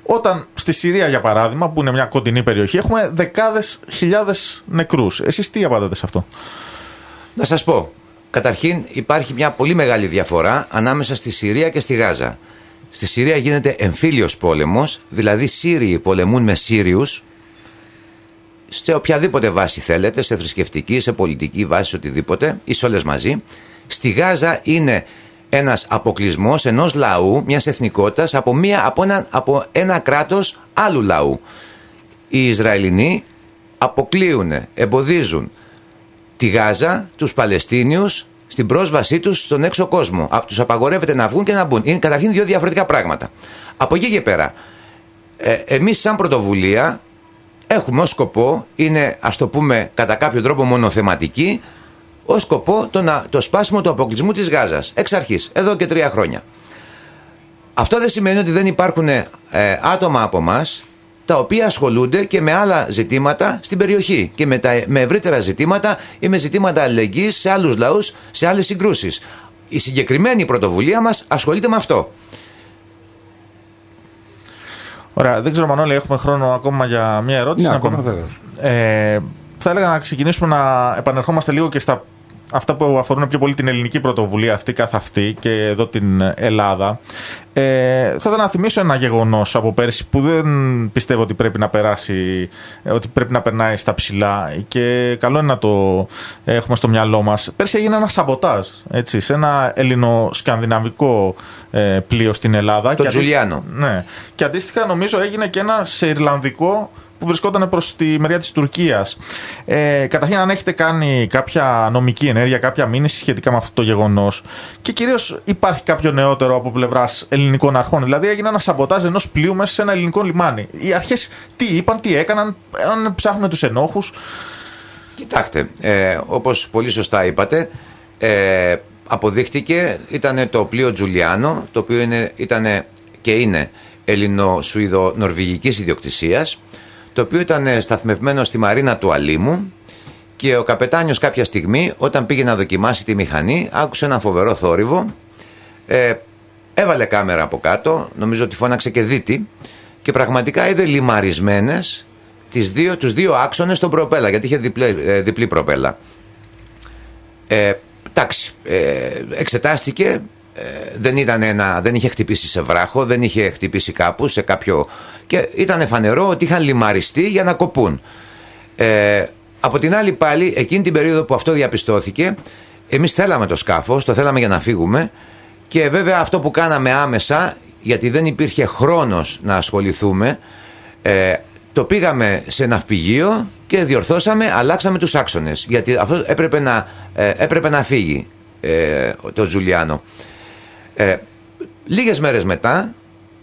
Όταν στη Συρία, για παράδειγμα, που είναι μια κοντινή περιοχή, έχουμε δεκάδες χιλιάδες νεκρούς. Εσείς τι απαντάτε σε αυτό? Να σας πω. Καταρχήν υπάρχει μια πολύ μεγάλη διαφορά ανάμεσα στη Συρία και στη Γάζα. Στη Συρία γίνεται εμφύλιος πόλεμος, δηλαδή Σύριοι πολεμούν με Σύριους, σε οποιαδήποτε βάση θέλετε, σε θρησκευτική, σε πολιτική βάση, οτιδήποτε, ή σε όλες μαζί. Στη Γάζα είναι ένας αποκλεισμός ενός λαού, μιας εθνικότητας, από, μια, από, ένα, από ένα κράτος άλλου λαού. Οι Ισραηλινοί αποκλείουν, εμποδίζουν τη Γάζα, τους Παλαιστίνιους, στην πρόσβασή τους στον έξω κόσμο. Τους απαγορεύεται να βγουν και να μπουν. Είναι καταρχήν δύο διαφορετικά πράγματα. Από εκεί και πέρα, ε, εμείς σαν πρωτοβουλία έχουμε ως σκοπό, είναι ας το πούμε κατά κάποιο τρόπο μονοθεματική, ως σκοπό το, να, το σπάσιμο του αποκλεισμού της Γάζας. Εξ αρχής, εδώ και τρία χρόνια. Αυτό δεν σημαίνει ότι δεν υπάρχουν ε, άτομα από εμάς τα οποία ασχολούνται και με άλλα ζητήματα στην περιοχή και με, τα, με ευρύτερα ζητήματα ή με ζητήματα αλληλεγγύης σε άλλους λαούς, σε άλλες συγκρούσεις. Η συγκεκριμένη πρωτοβουλία μας ασχολείται με αυτό. Ωραία, δεν ξέρω Μανώλη, έχουμε χρόνο ακόμα για μια ερώτηση? Ναι, να ακόμα πούμε. βέβαιως. Ε, θα έλεγα να ξεκινήσουμε να επανερχόμαστε λίγο και στα αυτά που αφορούν πιο πολύ την ελληνική πρωτοβουλία αυτή καθ' αυτή και εδώ την Ελλάδα. Ε, θα ήθελα να θυμίσω ένα γεγονός από πέρσι που δεν πιστεύω ότι πρέπει να περάσει, ότι πρέπει να περνάει στα ψηλά και καλό είναι να το έχουμε στο μυαλό μας. Πέρσι έγινε ένα σαμποτάζ, έτσι, σε ένα ελληνοσκανδιναβικό ε, πλοίο στην Ελλάδα. Το Τζουλιάνο. Ναι. Και αντίστοιχα νομίζω έγινε και ένα σε Ιρλανδικό που βρισκόταν προς τη μεριά της Τουρκίας. Ε, καταρχήν, αν έχετε κάνει κάποια νομική ενέργεια, κάποια μήνυση σχετικά με αυτό το γεγονός, και κυρίως υπάρχει κάποιο νεότερο από πλευράς ελληνικών αρχών? Δηλαδή, έγινε ένα σαμποτάζ ενός πλοίου μέσα σε ένα ελληνικό λιμάνι. Οι αρχές τι είπαν, τι έκαναν, αν ψάχνουν τους ενόχους? Κοιτάξτε, ε, όπως πολύ σωστά είπατε, ε, αποδείχτηκε, ήταν το πλοίο Τζουλιάνο, το οποίο ήταν και είναι ελληνο-σουηδο-νορβηγικής ιδιοκτησίας, το οποίο ήταν σταθμευμένο στη μαρίνα του Αλήμου, και ο καπετάνιος κάποια στιγμή, όταν πήγε να δοκιμάσει τη μηχανή, άκουσε ένα φοβερό θόρυβο, ε, έβαλε κάμερα από κάτω, νομίζω ότι φώναξε και δίτη, και πραγματικά είδε λιμαρισμένες τις δύο, τους δύο άξονες στον προπέλα, γιατί είχε διπλή, ε, διπλή προπέλα. Ε, εντάξει, ε, εξετάστηκε. Ε, δεν, ήταν ένα, δεν είχε χτυπήσει σε βράχο, δεν είχε χτυπήσει κάπου σε κάποιο, και ήταν φανερό ότι είχαν λιμαριστεί για να κοπούν. Ε, από την άλλη πάλι, εκείνη την περίοδο που αυτό διαπιστώθηκε, εμείς θέλαμε το σκάφος, το θέλαμε για να φύγουμε, και βέβαια αυτό που κάναμε άμεσα, γιατί δεν υπήρχε χρόνος να ασχοληθούμε, ε, το πήγαμε σε ναυπηγείο και διορθώσαμε, αλλάξαμε τους άξονες, γιατί αυτό έπρεπε να, ε, έπρεπε να φύγει ε, το Τζουλιάνο. Ε, λίγες μέρες μετά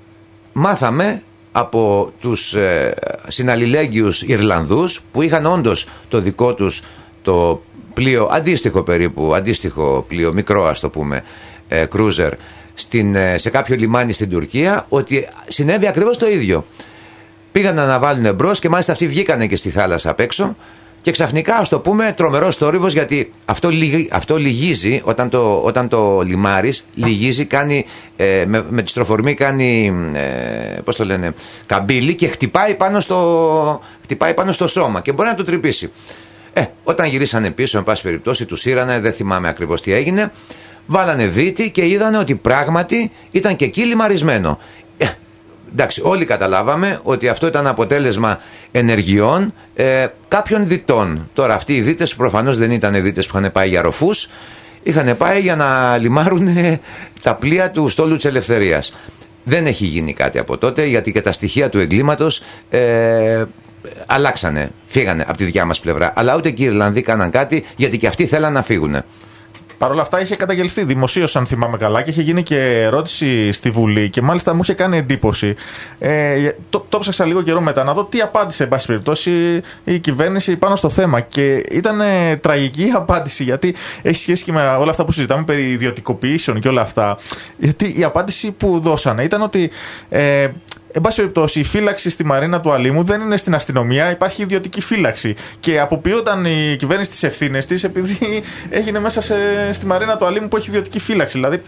μάθαμε από τους ε, συναλληλέγγυους Ιρλανδούς, που είχαν όντως το δικό τους το πλοίο, αντίστοιχο περίπου, αντίστοιχο πλοίο, μικρό ας το πούμε, ε, cruiser, στην, ε, σε κάποιο λιμάνι στην Τουρκία, ότι συνέβη ακριβώς το ίδιο. Πήγαν να αναβάλουν εμπρός και μάλιστα αυτοί βγήκανε και στη θάλασσα απ' έξω. Και ξαφνικά, ας το πούμε, τρομερός θόρυβος, γιατί αυτό, λυγ, αυτό λυγίζει όταν το, όταν το λιμάρεις, λυγίζει, κάνει, ε, με, με τη στροφορμή κάνει, ε, πώς το λένε, καμπύλη, και χτυπάει πάνω, στο, χτυπάει πάνω στο σώμα και μπορεί να το τρυπήσει. Ε, όταν γυρίσανε πίσω, εν πάση περιπτώσει, τους σύρανε, δεν θυμάμαι ακριβώς τι έγινε, βάλανε δίτη και είδανε ότι πράγματι ήταν και εκεί λιμαρισμένο. Ε, εντάξει, όλοι καταλάβαμε ότι αυτό ήταν αποτέλεσμα ενεργειών ε, κάποιων διτών. Τώρα, αυτοί οι δίτες προφανώς δεν ήταν δίτες που είχαν πάει για ροφούς, είχαν πάει για να λιμάρουν ε, τα πλοία του στόλου της Ελευθερίας. Δεν έχει γίνει κάτι από τότε, γιατί και τα στοιχεία του εγκλήματος ε, αλλάξανε, φύγανε από τη δικιά μας πλευρά. Αλλά ούτε και οι Ιρλανδοί κάναν κάτι, γιατί και αυτοί θέλαν να φύγουν. Παρ' όλα αυτά είχε καταγγελθεί δημοσίως, αν θυμάμαι καλά, και είχε γίνει και ερώτηση στη Βουλή και μάλιστα μου είχε κάνει εντύπωση. Ε, το, το ψάξα λίγο καιρό μετά να δω τι απάντησε, εν πάση περιπτώσει, η κυβέρνηση πάνω στο θέμα. Και ήταν ε, τραγική η απάντηση, γιατί έχει σχέση και με όλα αυτά που συζητάμε περί ιδιωτικοποιήσεων και όλα αυτά. Γιατί η απάντηση που δώσανε ήταν ότι. Ε, Εν πάση περιπτώσει, η φύλαξη στη μαρίνα του Αλήμου δεν είναι στην αστυνομία, υπάρχει ιδιωτική φύλαξη. Και αποποιούταν η κυβέρνηση τις ευθύνες της επειδή έγινε μέσα σε, στη μαρίνα του Αλήμου που έχει ιδιωτική φύλαξη. Δηλαδή,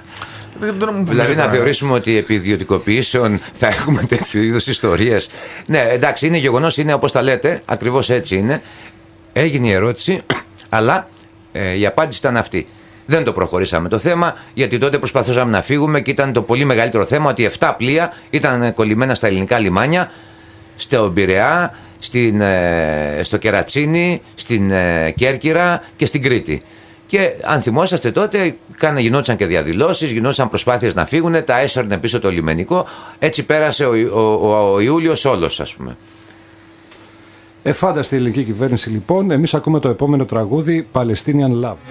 Δηλαδή να θεωρήσουμε ότι επί ιδιωτικοποιήσεων θα έχουμε τέτοιου είδους ιστορίες. Ναι, εντάξει, είναι γεγονός, είναι όπως τα λέτε, ακριβώς έτσι είναι. Έγινε η ερώτηση, αλλά ε, η απάντηση ήταν αυτή. Δεν το προχωρήσαμε το θέμα, γιατί τότε προσπαθούσαμε να φύγουμε και ήταν το πολύ μεγαλύτερο θέμα ότι επτά πλοία ήταν κολλημένα στα ελληνικά λιμάνια, στο Πειραιά, στην, ε, στο Κερατσίνι, στην ε, Κέρκυρα και στην Κρήτη. Και αν θυμόσαστε τότε, κάνε, γινόντουσαν και διαδηλώσεις, γινόντουσαν προσπάθειες να φύγουν, τα έσαιρνε πίσω το λιμενικό. Έτσι πέρασε ο, ο, ο, ο Ιούλιος όλος, ας πούμε. Εφάνταστη ελληνική κυβέρνηση λοιπόν. Εμείς ακούμε το επόμενο τραγούδι, Palestinian Love.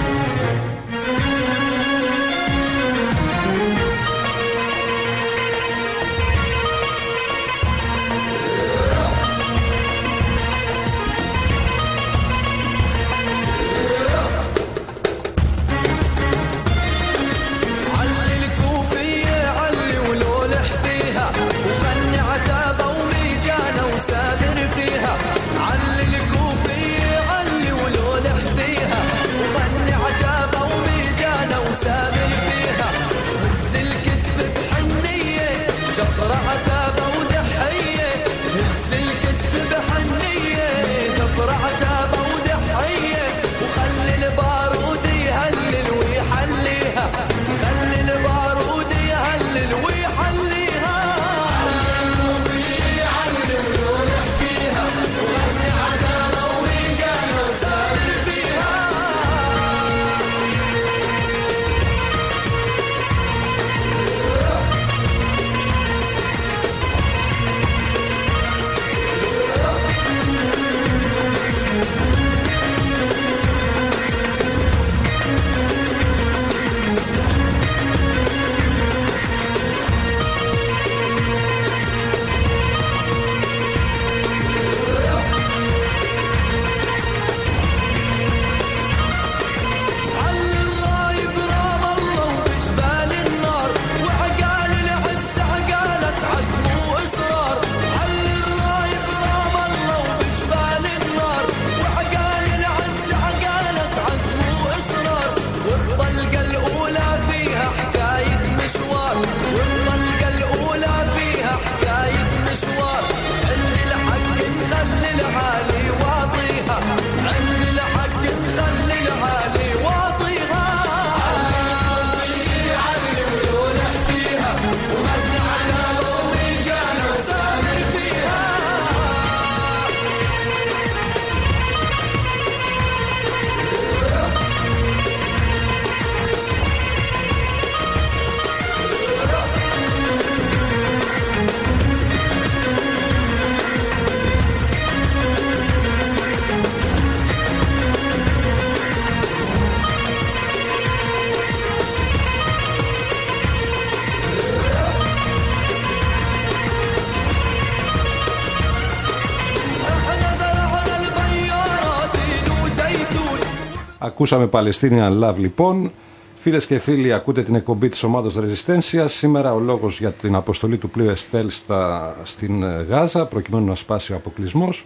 Ακούσαμε Palestinian Love λοιπόν. Φίλες και φίλοι, ακούτε την εκπομπή της ομάδας Resistencia. Σήμερα ο λόγος για την αποστολή του πλοίου Εστέλ στα, στην Γάζα, προκειμένου να σπάσει ο αποκλεισμός.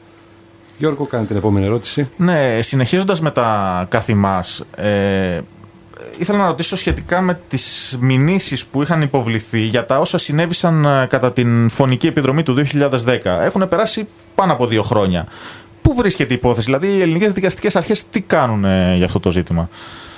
Γιώργο, κάνει την επόμενη ερώτηση. Ναι, συνεχίζοντας με τα καθημάς, ε, ήθελα να ρωτήσω σχετικά με τις μηνύσεις που είχαν υποβληθεί για τα όσα συνέβησαν κατά την φωνική επιδρομή του δύο χιλιάδες δέκα. Έχουν περάσει πάνω από δύο χρόνια. Πού βρίσκεται η υπόθεση, δηλαδή οι ελληνικές δικαστικές αρχές τι κάνουν ε, για αυτό το ζήτημα?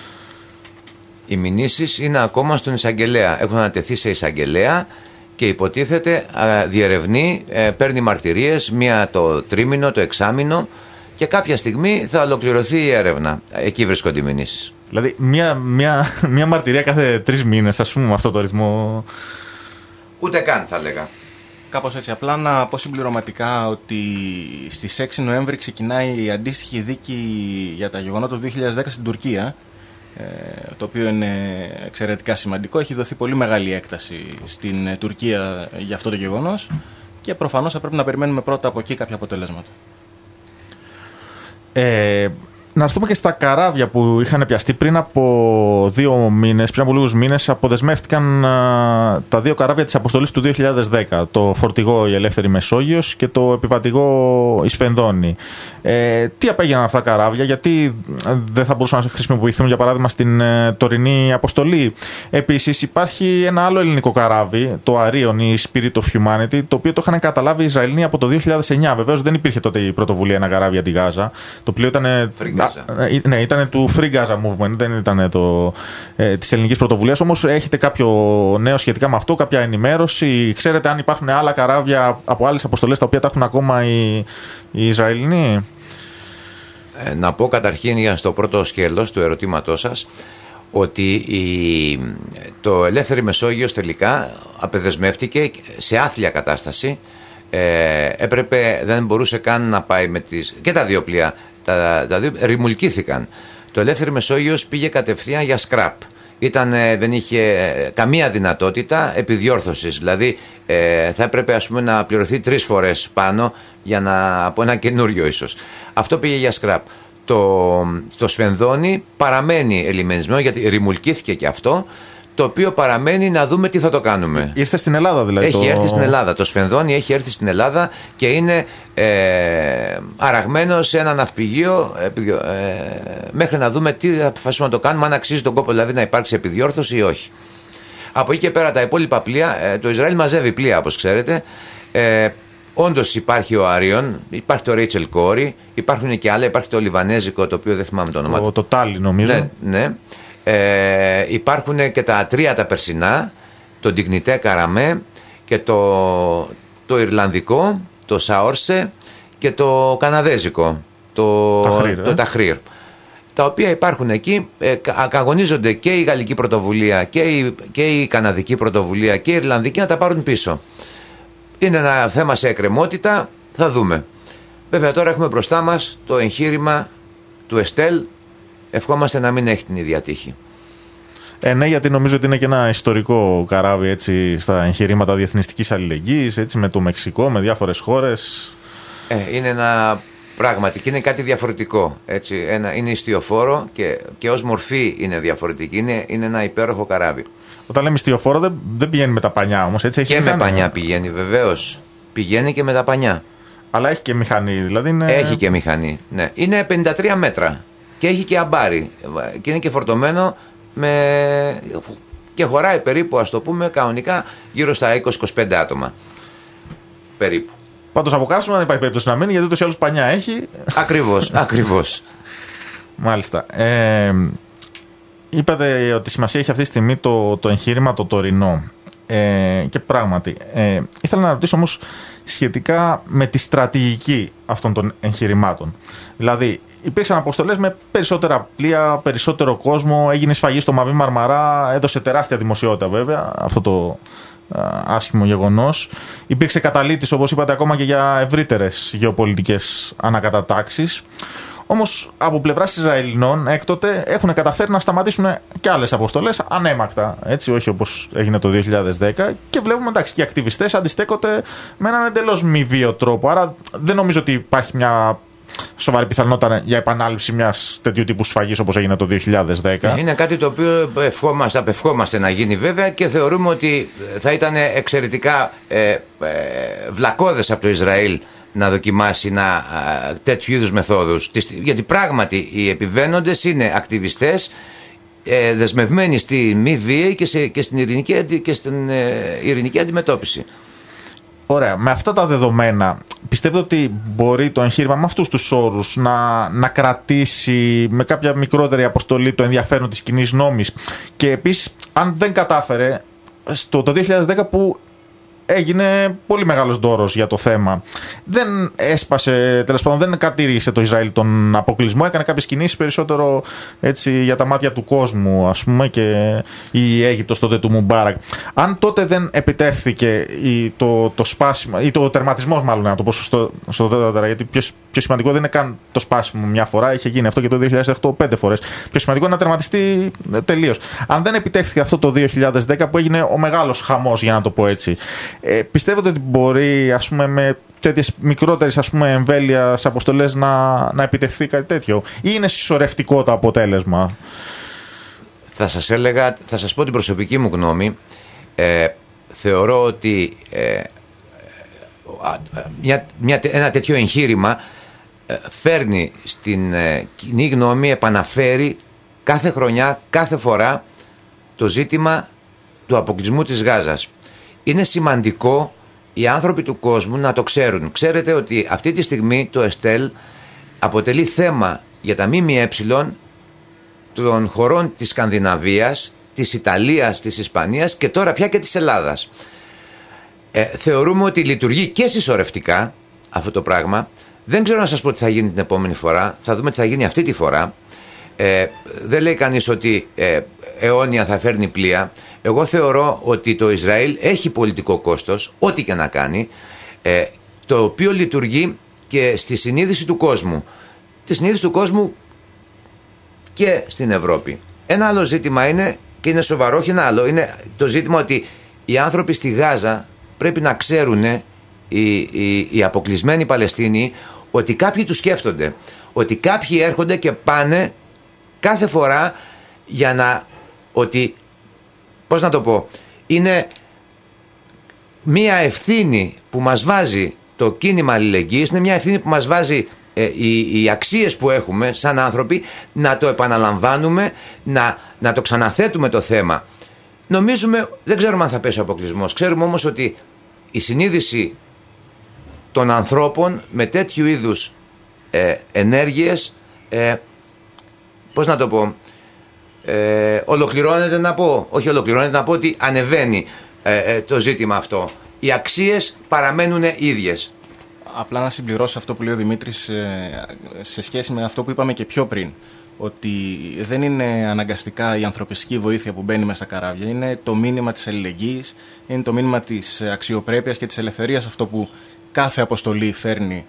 Οι μηνύσεις είναι ακόμα στον εισαγγελέα. Έχουν ανατεθεί σε εισαγγελέα και υποτίθεται α, διερευνεί, ε, παίρνει μαρτυρίες, μία το τρίμηνο, το εξάμηνο και κάποια στιγμή θα ολοκληρωθεί η έρευνα. Εκεί βρίσκονται οι μηνύσεις. Δηλαδή μία, μία, μία μαρτυρία κάθε τρεις μήνες, ας πούμε, με αυτό το ρυθμό? Ούτε καν θα λέγα. Κάπως έτσι. Απλά να πω συμπληρωματικά ότι στις έξι Νοέμβρη ξεκινάει η αντίστοιχη δίκη για τα γεγονότα του δύο χιλιάδες δέκα στην Τουρκία, το οποίο είναι εξαιρετικά σημαντικό. Έχει δοθεί πολύ μεγάλη έκταση στην Τουρκία για αυτό το γεγονός και προφανώς θα πρέπει να περιμένουμε πρώτα από εκεί κάποια αποτελέσματα. Ε, Να έρθουμε και στα καράβια που είχαν πιαστεί πριν από δύο μήνες, πριν από λίγους μήνες, αποδεσμεύτηκαν α, τα δύο καράβια της αποστολής του δύο χιλιάδες δέκα. Το φορτηγό η Ελεύθερη Μεσόγειος και το επιβατηγό η Σφενδόνη. Ε, τι απέγιναν αυτά τα καράβια, γιατί δεν θα μπορούσαν να χρησιμοποιηθούν, για παράδειγμα, στην ε, τωρινή αποστολή. Επίσης, υπάρχει ένα άλλο ελληνικό καράβι, το Arion, η Spirit of Humanity, το οποίο το είχαν καταλάβει οι Ισραηλοί από το δύο χιλιάδες εννιά. Βεβαίως δεν υπήρχε τότε η πρωτοβουλία ένα καράβι για τη Γάζα. Το πλοίο ήταν. Ναι, ήταν του Free Gaza Movement, δεν ήταν το, ε, της ελληνικής πρωτοβουλίας. Όμως έχετε κάποιο νέο σχετικά με αυτό, κάποια ενημέρωση? Ξέρετε αν υπάρχουν άλλα καράβια από άλλες αποστολές τα οποία τα έχουν ακόμα οι, οι Ισραηλοί? Ε, να πω καταρχήν για στο πρώτο σκέλος του ερωτήματός σας ότι η, το Ελεύθερη Μεσόγειος τελικά απεδεσμεύτηκε σε άθλια κατάσταση. Ε, έπρεπε, δεν μπορούσε καν να πάει με τις, και τα δύο πλοία. Τα, τα δύο ρημουλκήθηκαν. Το Ελεύθερη Μεσόγειος πήγε κατευθείαν για σκραπ. Ήταν, δεν είχε καμία δυνατότητα επιδιόρθωσης. Δηλαδή ε, θα έπρεπε, ας πούμε, να πληρωθεί τρεις φορές πάνω για να, από ένα καινούριο ίσως. Αυτό πήγε για σκραπ. Το, το Σφενδόνι παραμένει ελιμενισμένο, γιατί ρημουλκήθηκε και αυτό, το οποίο παραμένει να δούμε τι θα το κάνουμε. Ήρθε στην Ελλάδα δηλαδή. Έχει το... έρθει στην Ελλάδα. Το Σφενδόνι έχει έρθει στην Ελλάδα και είναι ε, αραγμένο σε ένα ναυπηγείο ε, ε, μέχρι να δούμε τι θα αποφασίσουμε να το κάνουμε, αν αξίζει τον κόπο δηλαδή να υπάρξει επιδιόρθωση ή όχι. Από εκεί και πέρα τα υπόλοιπα πλοία, ε, το Ισραήλ μαζεύει πλοία όπως ξέρετε. Ε, Όντως υπάρχει ο Arion, υπάρχει το Rachel Corrie, υπάρχουν και άλλα, υπάρχει το Λιβανέζικο, το οποίο δεν θυμάμαι το όνομα. Το, το Τάλι νομίζω. Ναι, ναι. Ε, υπάρχουν και τα τρία τα περσινά, το Dignité Caramé και το, το Ιρλανδικό, το Σαόρσε και το Καναδέζικο, το Tahrir, το, ε? το Tahrir, τα οποία υπάρχουν εκεί. ε, αγωνίζονται και η Γαλλική πρωτοβουλία και η, και η Καναδική πρωτοβουλία και η Ιρλανδική να τα πάρουν πίσω. Είναι ένα θέμα σε εκκρεμότητα, θα δούμε. Βέβαια τώρα έχουμε μπροστά μας το εγχείρημα του Εστέλ. Ευχόμαστε να μην έχει την ίδια τύχη. Ε, ναι, γιατί νομίζω ότι είναι και ένα ιστορικό καράβι έτσι, στα εγχειρήματα διεθνιστικής αλληλεγγύης, έτσι, με το Μεξικό, με διάφορες χώρες. Ε, είναι ένα πράγματι και είναι κάτι διαφορετικό. Έτσι, ένα, είναι ιστιοφόρο και, και ως μορφή είναι διαφορετική. Είναι, είναι ένα υπέροχο καράβι. Όταν λέμε ιστιοφόρο δεν, δεν πηγαίνει με τα πανιά όμως, έτσι. Έχει και μηχανή. Με πανιά πηγαίνει, βεβαίως. Πηγαίνει και με τα πανιά. Αλλά έχει και μηχανή, δηλαδή είναι... Έχει και μηχανή, ναι. Είναι πενήντα τρία μέτρα και έχει και αμπάρι. Και είναι και φορτωμένο με... και χωράει περίπου, ας το πούμε, κανονικά γύρω στα είκοσι με είκοσι πέντε άτομα. Περίπου. Πάντως από καύσιμα δεν υπάρχει περίπτωση να μείνει, γιατί ούτως ή άλλως πανιά έχει. Ακριβώς, ακριβώς. Μάλιστα. Ε, είπατε ότι σημασία έχει αυτή τη στιγμή το, το εγχείρημα το τωρινό. Ε, και πράγματι, ε, ήθελα να ρωτήσω όμως σχετικά με τη στρατηγική αυτών των εγχειρημάτων. Δηλαδή, υπήρξαν αποστολές με περισσότερα πλοία, περισσότερο κόσμο, έγινε σφαγή στο Μαβί Μαρμαρά, έδωσε τεράστια δημοσιότητα βέβαια αυτό το α, άσχημο γεγονός. Υπήρξε καταλύτης, όπως είπατε, ακόμα και για ευρύτερες γεωπολιτικές ανακατατάξεις. Όμως από πλευράς Ισραηλινών έκτοτε έχουν καταφέρει να σταματήσουν και άλλες αποστολές ανέμακτα, έτσι, όχι όπως έγινε το δύο χιλιάδες δέκα, και βλέπουμε, εντάξει, και οι ακτιβιστές αντιστέκονται με έναν εντελώς μη βίαιο τρόπο. Άρα δεν νομίζω ότι υπάρχει μια σοβαρή πιθανότητα για επανάληψη μιας τέτοιου τύπου σφαγής όπως έγινε το δύο χιλιάδες δέκα. Είναι κάτι το οποίο ευχόμαστε, απευχόμαστε να γίνει βέβαια, και θεωρούμε ότι θα ήταν εξαιρετικά ε, ε, βλακώδες από το Ισραήλ να δοκιμάσει να, α, τέτοιου είδους μεθόδους. Γιατί πράγματι οι επιβαίνοντες είναι ακτιβιστές ε, δεσμευμένοι στη μη βία και, σε, και στην ειρηνική, και στην ε, ειρηνική αντιμετώπιση. Ωραία. Με αυτά τα δεδομένα, πιστεύετε ότι μπορεί το εγχείρημα με αυτούς τους όρους να, να κρατήσει με κάποια μικρότερη αποστολή το ενδιαφέρον της κοινής νόμης? Και επίσης, αν δεν κατάφερε στο το δύο χιλιάδες δέκα που έγινε πολύ μεγάλος ντόρος για το θέμα, δεν έσπασε, τέλος πάντων δεν κατήργησε το Ισραήλ τον αποκλεισμό, έκανε κάποιες κινήσεις περισσότερο έτσι για τα μάτια του κόσμου, ας πούμε, και η Αίγυπτος τότε του Μουμπάρακ. Αν τότε δεν επιτεύχθηκε η, το, το σπάσιμο, ή το τερματισμός μάλλον, να το πω σωστό, σωστότερα, γιατί πιο, πιο σημαντικό δεν είναι καν το σπάσιμο μια φορά, είχε γίνει αυτό και το δύο χιλιάδες οκτώ πέντε φορές. Πιο σημαντικό είναι να τερματιστεί τελείως. Αν δεν επιτεύχθηκε αυτό το δύο χιλιάδες δέκα που έγινε ο μεγάλος χαμός, για να το πω έτσι, Ε, πιστεύετε ότι μπορεί, ας πούμε, με τέτοιες μικρότερες, ας πούμε, εμβέλειας αποστολές να, να επιτευχθεί κάτι τέτοιο, ή είναι συσσωρευτικό το αποτέλεσμα? Θα σας έλεγα, θα σας πω την προσωπική μου γνώμη. Ε, θεωρώ ότι ε, μια, μια, ένα τέτοιο εγχείρημα ε, φέρνει στην ε, κοινή γνώμη, επαναφέρει κάθε χρονιά, κάθε φορά το ζήτημα του αποκλεισμού της Γάζας. Είναι σημαντικό οι άνθρωποι του κόσμου να το ξέρουν. Ξέρετε ότι αυτή τη στιγμή το ΕΣΤΕΛ αποτελεί θέμα για τα ΜΜΕ των χωρών της Σκανδιναβίας, της Ιταλίας, της Ισπανίας και τώρα πια και της Ελλάδας. Ε, θεωρούμε ότι λειτουργεί και συσσωρευτικά αυτό το πράγμα. Δεν ξέρω να σας πω τι θα γίνει την επόμενη φορά. Θα δούμε τι θα γίνει αυτή τη φορά. Ε, δεν λέει κανείς ότι ε, αιώνια θα φέρνει πλοία. Εγώ θεωρώ ότι το Ισραήλ έχει πολιτικό κόστος, ό,τι και να κάνει, ε, το οποίο λειτουργεί και στη συνείδηση του κόσμου. Τη συνείδηση του κόσμου και στην Ευρώπη. Ένα άλλο ζήτημα είναι, και είναι σοβαρό, όχι ένα άλλο, είναι το ζήτημα ότι οι άνθρωποι στη Γάζα πρέπει να ξέρουν, οι, οι, οι αποκλεισμένοι Παλαιστίνοι, ότι κάποιοι τους σκέφτονται, ότι κάποιοι έρχονται και πάνε κάθε φορά για να, ότι, πώς να το πω, είναι μία ευθύνη που μας βάζει το κίνημα αλληλεγγύης, είναι μια ευθύνη που μας βάζει ε, οι, οι αξίες που έχουμε σαν άνθρωποι, να το επαναλαμβάνουμε, να, να το ξαναθέτουμε το θέμα. Νομίζουμε, δεν ξέρουμε αν θα πέσει ο αποκλεισμός, ξέρουμε όμως ότι η συνείδηση των ανθρώπων με τέτοιου είδους ε, ενέργειες, ε, πώς να το πω, ε, ολοκληρώνεται να πω, όχι ολοκληρώνεται να πω ότι ανεβαίνει ε, ε, το ζήτημα αυτό. Οι αξίες παραμένουν ίδιες. Απλά να συμπληρώσω αυτό που λέει ο Δημήτρης σε σχέση με αυτό που είπαμε και πιο πριν. Ότι δεν είναι αναγκαστικά η ανθρωπιστική βοήθεια που μπαίνει μέσα στα καράβια. Είναι το μήνυμα της αλληλεγγύης, είναι το μήνυμα της αξιοπρέπειας και της ελευθερίας, αυτό που κάθε αποστολή φέρνει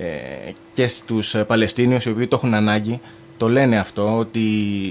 και στους Παλαιστίνιους, οι οποίοι το έχουν ανάγκη. Το λένε αυτό, ότι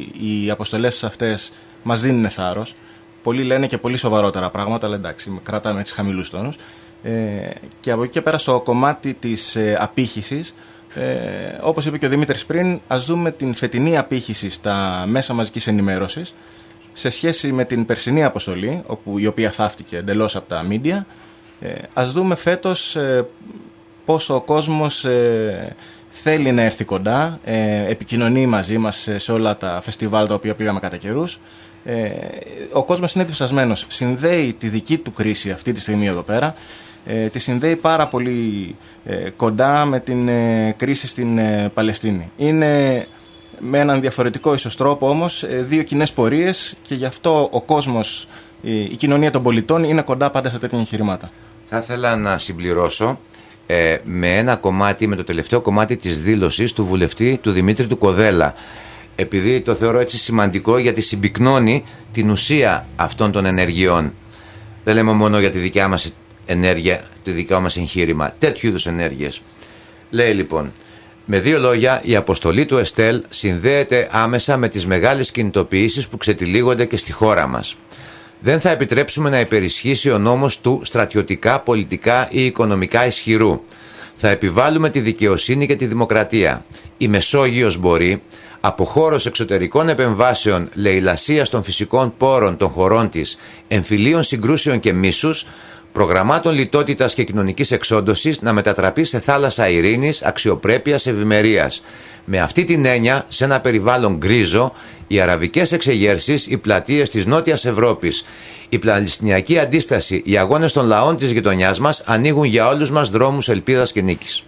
οι αποστολές αυτές μας δίνουν θάρρος. Πολλοί λένε και πολύ σοβαρότερα πράγματα, αλλά εντάξει, κρατάμε έτσι χαμηλούς τόνους. Ε, και από εκεί και πέρα στο κομμάτι της ε, απήχησης, ε, όπως είπε και ο Δημήτρης πριν, ας δούμε την φετινή απήχηση στα μέσα μαζικής ενημέρωσης σε σχέση με την περσινή αποστολή, όπου, η οποία θαύτηκε εντελώς από τα μίντια. Ε, ας δούμε φέτος ε, πόσο ο κόσμος ε, θέλει να έρθει κοντά, ε, επικοινωνεί μαζί μας σε όλα τα φεστιβάλ τα οποία πήγαμε κατά καιρούς. Ε, ο κόσμος είναι διψασμένος, συνδέει τη δική του κρίση αυτή τη στιγμή εδώ πέρα, ε, τη συνδέει πάρα πολύ ε, κοντά με την ε, κρίση στην ε, Παλαιστίνη. Είναι με έναν διαφορετικό ίσως τρόπο όμως ε, δύο κοινές πορείες, και γι' αυτό ο κόσμος, η, η κοινωνία των πολιτών είναι κοντά πάντα σε τέτοια εγχειρημάτα. Θα ήθελα να συμπληρώσω ε, με ένα κομμάτι, με το τελευταίο κομμάτι της δήλωσης του βουλευτή του Δημήτρη του Κοδέλα, επειδή το θεωρώ έτσι σημαντικό, γιατί συμπυκνώνει την ουσία αυτών των ενεργειών. Δεν λέμε μόνο για τη δικιά μας ενέργεια, το δικό μας εγχείρημα, τέτοιου είδους ενέργειες. Λέει λοιπόν, με δύο λόγια, η αποστολή του ΕΣΤΕΛ συνδέεται άμεσα με τις μεγάλες κινητοποιήσεις που ξετυλίγονται και στη χώρα μας. Δεν θα επιτρέψουμε να υπερισχύσει ο νόμος του στρατιωτικά, πολιτικά ή οικονομικά ισχυρού. Θα επιβάλλουμε τη δικαιοσύνη και τη δημοκρατία. Η Μεσόγειος μπορεί, από χώρος εξωτερικών επεμβάσεων, λαιλασίας των φυσικών πόρων των χωρών της, εμφυλίων συγκρούσεων και μίσους, προγραμμάτων λιτότητας και κοινωνικής εξόντωσης, να μετατραπεί σε θάλασσα ειρήνης, αξιοπρέπειας, ευημερίας. Με αυτή την έννοια, σε ένα περιβάλλον γκρίζο, οι αραβικές εξεγέρσεις, οι πλατείες της Νότιας Ευρώπης, η Παλαιστινιακή αντίσταση, οι αγώνες των λαών της γειτονιάς μας ανοίγουν για όλους μας δρόμους ελπίδας και νίκης.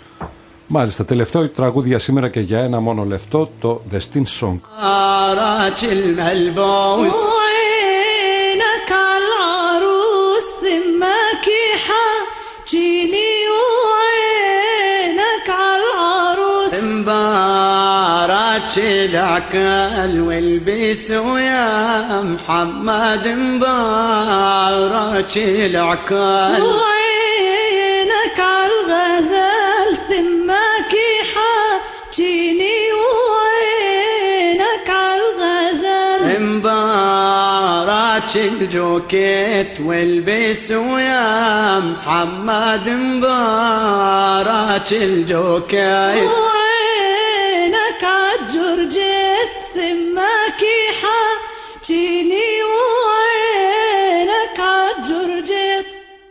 Μάλιστα, τελευταίο τραγούδι για σήμερα και για ένα μόνο λεπτό, το The Sting Song. مبارك العكال والبس ويا محمد مبارك العكال وعينك عالغزال ثمك حاجيني وعينك عالغزال مبارك الجوكيت والبس ويا محمد مبارك الجوكيت وعينك عالجرجيت ثمك حاجيني وعينك عالجرجيت.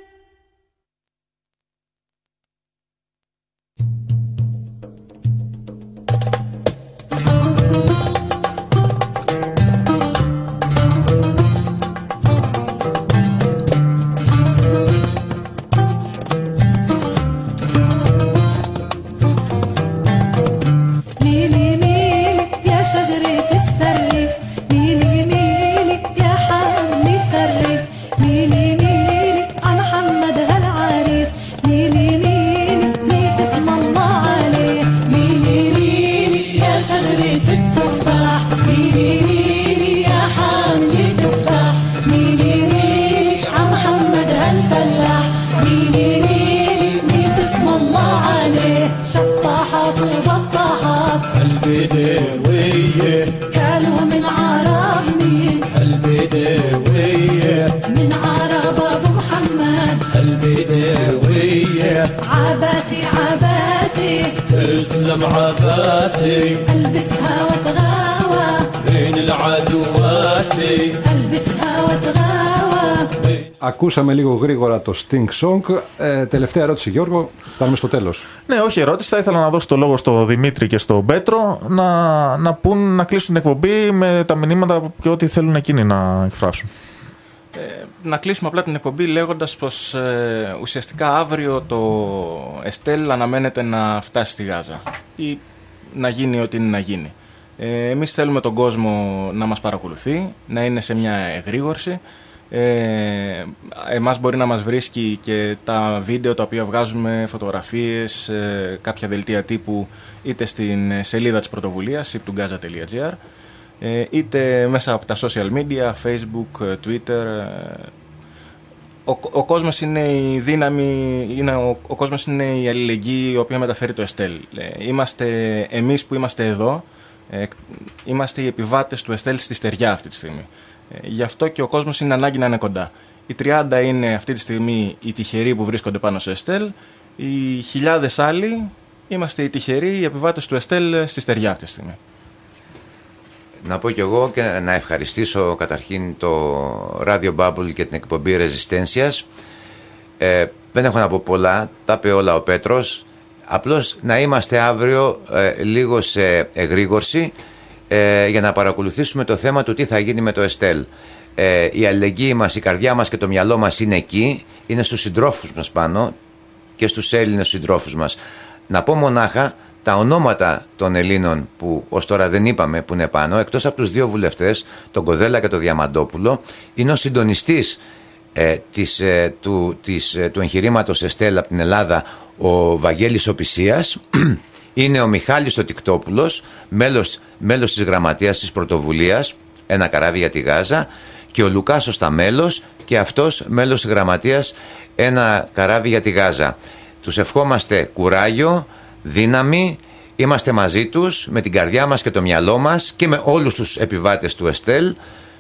اسلم عباتي البسها وتغاوى بين العدوات البسها وتغاوى. Ακούσαμε λίγο γρήγορα το Sting Song. Ε, τελευταία ερώτηση, Γιώργο. Φτάνουμε στο τέλος. Ναι, όχι ερώτηση. Θα ήθελα να δώσω το λόγο στο Δημήτρη και στον Πέτρο να, να, πούν, να κλείσουν την εκπομπή με τα μηνύματα και ό,τι θέλουν εκείνοι να εκφράσουν. Ε, να κλείσουμε απλά την εκπομπή λέγοντας πως ε, ουσιαστικά αύριο το Εστέλ αναμένεται να φτάσει στη Γάζα ή να γίνει ό,τι είναι να γίνει. Ε, εμείς θέλουμε τον κόσμο να μας παρακολουθεί, να είναι σε μια εγρήγορση. Ε, εμάς μπορεί να μας βρίσκει και τα βίντεο τα οποία βγάζουμε, φωτογραφίες, ε, κάποια δελτία τύπου είτε στην σελίδα της πρωτοβουλίας iptungaza τελεία gr είτε μέσα από τα social media, Facebook, Twitter. Ο, ο κόσμος είναι η δύναμη, είναι ο, ο κόσμος είναι η αλληλεγγύη η οποία μεταφέρει το Εστέλ. Είμαστε εμείς που είμαστε εδώ, είμαστε οι επιβάτες του Εστέλ στη στεριά αυτή τη στιγμή. Γι' αυτό και ο κόσμος είναι ανάγκη να είναι κοντά. Οι τριάντα είναι αυτή τη στιγμή οι τυχεροί που βρίσκονται πάνω στο Εστέλ. Οι χιλιάδες άλλοι είμαστε οι τυχεροί, οι επιβάτες του Εστέλ στη στεριά αυτή τη στιγμή. Να πω κι εγώ και να ευχαριστήσω καταρχήν το Radio Bubble και την εκπομπή Resistencias. Ε, δεν έχω να πω πολλά, τα είπε όλα ο Πέτρος. Απλώς να είμαστε αύριο ε, λίγο σε εγρήγορση ε, για να παρακολουθήσουμε το θέμα του τι θα γίνει με το Εστέλ. Ε, η αλληλεγγύη μας, η καρδιά μας και το μυαλό μας είναι εκεί, είναι στους συντρόφους μας πάνω και στους Έλληνες συντρόφους μας. Να πω μονάχα τα ονόματα των Ελλήνων που ως τώρα δεν είπαμε που είναι πάνω, εκτός από τους δύο βουλευτές, τον Κοδέλα και τον Διαμαντόπουλο, είναι ο συντονιστής ε, της, ε, του, της, ε, του εγχειρήματος Εστέλ από την Ελλάδα, ο Βαγγέλης Οπισίας, είναι ο Μιχάλης ο Τικτόπουλος, μέλος, μέλος της γραμματείας της πρωτοβουλίας, ένα καράβι για τη Γάζα, και ο Λουκάς ο Σταμέλος, και αυτός μέλος της γραμματείας, ένα καράβι για τη Γάζα. Τους ευχόμαστε κουράγιο, δύναμη, είμαστε μαζί τους με την καρδιά μας και το μυαλό μας και με όλους τους επιβάτες του Εστέλ,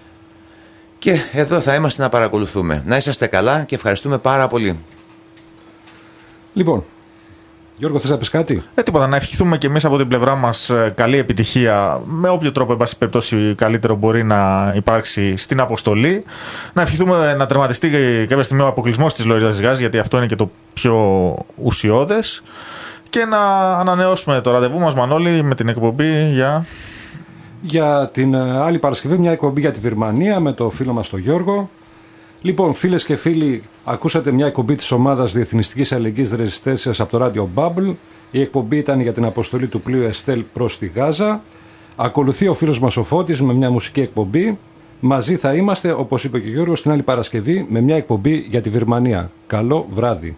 και εδώ θα είμαστε να παρακολουθούμε. Να είσαστε καλά και ευχαριστούμε πάρα πολύ. Λοιπόν, Γιώργο, θες να πεις κάτι? Ε, τίποτα, να ευχηθούμε και εμείς από την πλευρά μας καλή επιτυχία με όποιο τρόπο, εν πάση περιπτώσει, καλύτερο μπορεί να υπάρξει στην αποστολή. Να ευχηθούμε να τερματιστεί κάποια στιγμή ο αποκλεισμός της Λωρίδας της Γάζας, γιατί αυτό είναι και το πιο ουσιώδες. Και να ανανεώσουμε το ραντεβού μας, Μανώλη, με την εκπομπή για... Για την άλλη Παρασκευή, μια εκπομπή για τη Βυρμανία με το φίλο μας τον Γιώργο. Λοιπόν, φίλες και φίλοι, ακούσατε μια εκπομπή της ομάδας Διεθνιστικής Αλληλεγγύης Resistencias από το Radio Bubble. Η εκπομπή ήταν για την αποστολή του πλοίου Εστέλ προς τη Γάζα. Ακολουθεί ο φίλος μας ο Φώτης με μια μουσική εκπομπή. Μαζί θα είμαστε, όπως είπε και ο Γιώργος, την άλλη Παρασκευή με μια εκπομπή για τη Βυρμανία. Καλό βράδυ.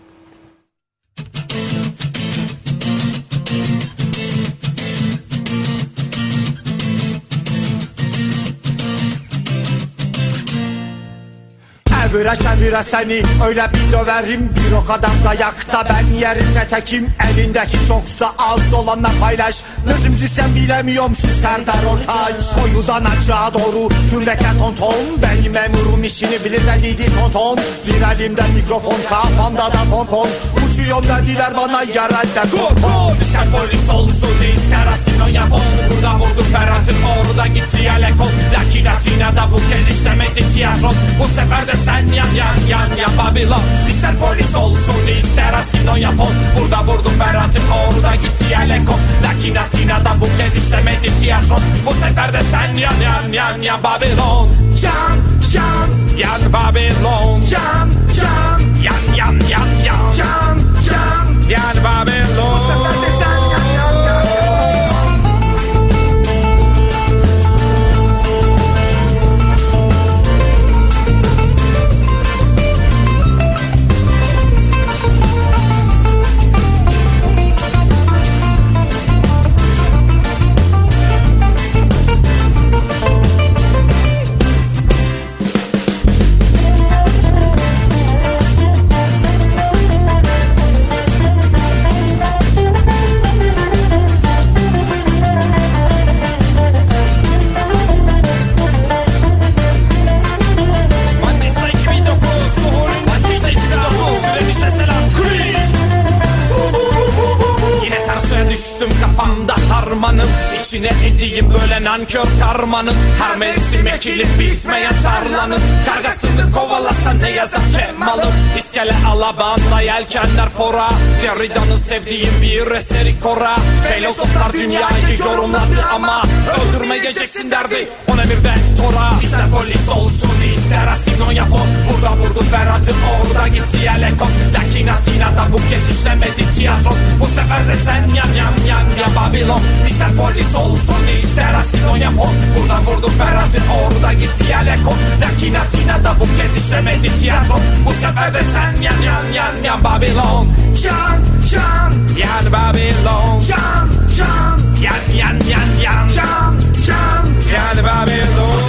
Çevire çevire seni öyle bir döverim. Bir o kadar dayakta ben yerine tekim. Elindeki çoksa az olanla paylaş. Nözümüzü sen bilemiyorum şu Serdar Ortaç. Soyudan açığa doğru türbeke tonton. Benim memurum işini bilir dediydi tonton. Bir elimde mikrofon kafamda da pompon. Uçuyorum dediler bana yerelde korkon. İster polis olsun ister astino yapon. Burada vurdu Ferhat'ın orada gitti yelekon. Lakin Atina'da bu kez işlemedi tiyatron. Bu sefer de sen yan yan yan ya Babilon. İster polis olsun ister astino yapon. Burada vurdu Ferhat'ın orada gitti yelekon. Lakin Atina'da bu kez işlemedi tiyatron. Bu sefer de sen yan yan yan ya Babilon. Can can yan Babilon. Can can yan yan yan yan. Can can yan Babilon. Bu sefer de sen yan yan yan. Kafamda harmanım içine edeyim böyle nankör karmanın. Her mevsim ekilip bitmeyen tarlanın kargasını kovalasa ne yazar Kemal'ım. İskele alabanda yelkenler fora. Derrida'nın sevdiğim bir eseri kora. Filozoflar dünyayı yorumladı ama öldürmeyeceksin derdi on emirde tora. İster polis olsun ister astino yapon. Burada vurdu Ferhat'ın orada gitti yelekon. Lakin Atina'da bu kez işlemedi tiyatron. Bu sefer de sen yan yan yan ya Babilon. İster polis olsun ister astino yapon. Burada vurdu Ferhat'ın orada gitti yelekon. Lakin Atina'da bu kez işlemedi tiyatron. Bu sefer de sen yan yan yan yan Babilon. Can can yan Babilon. Can can yan yan yan yan. Can can yan Babilon.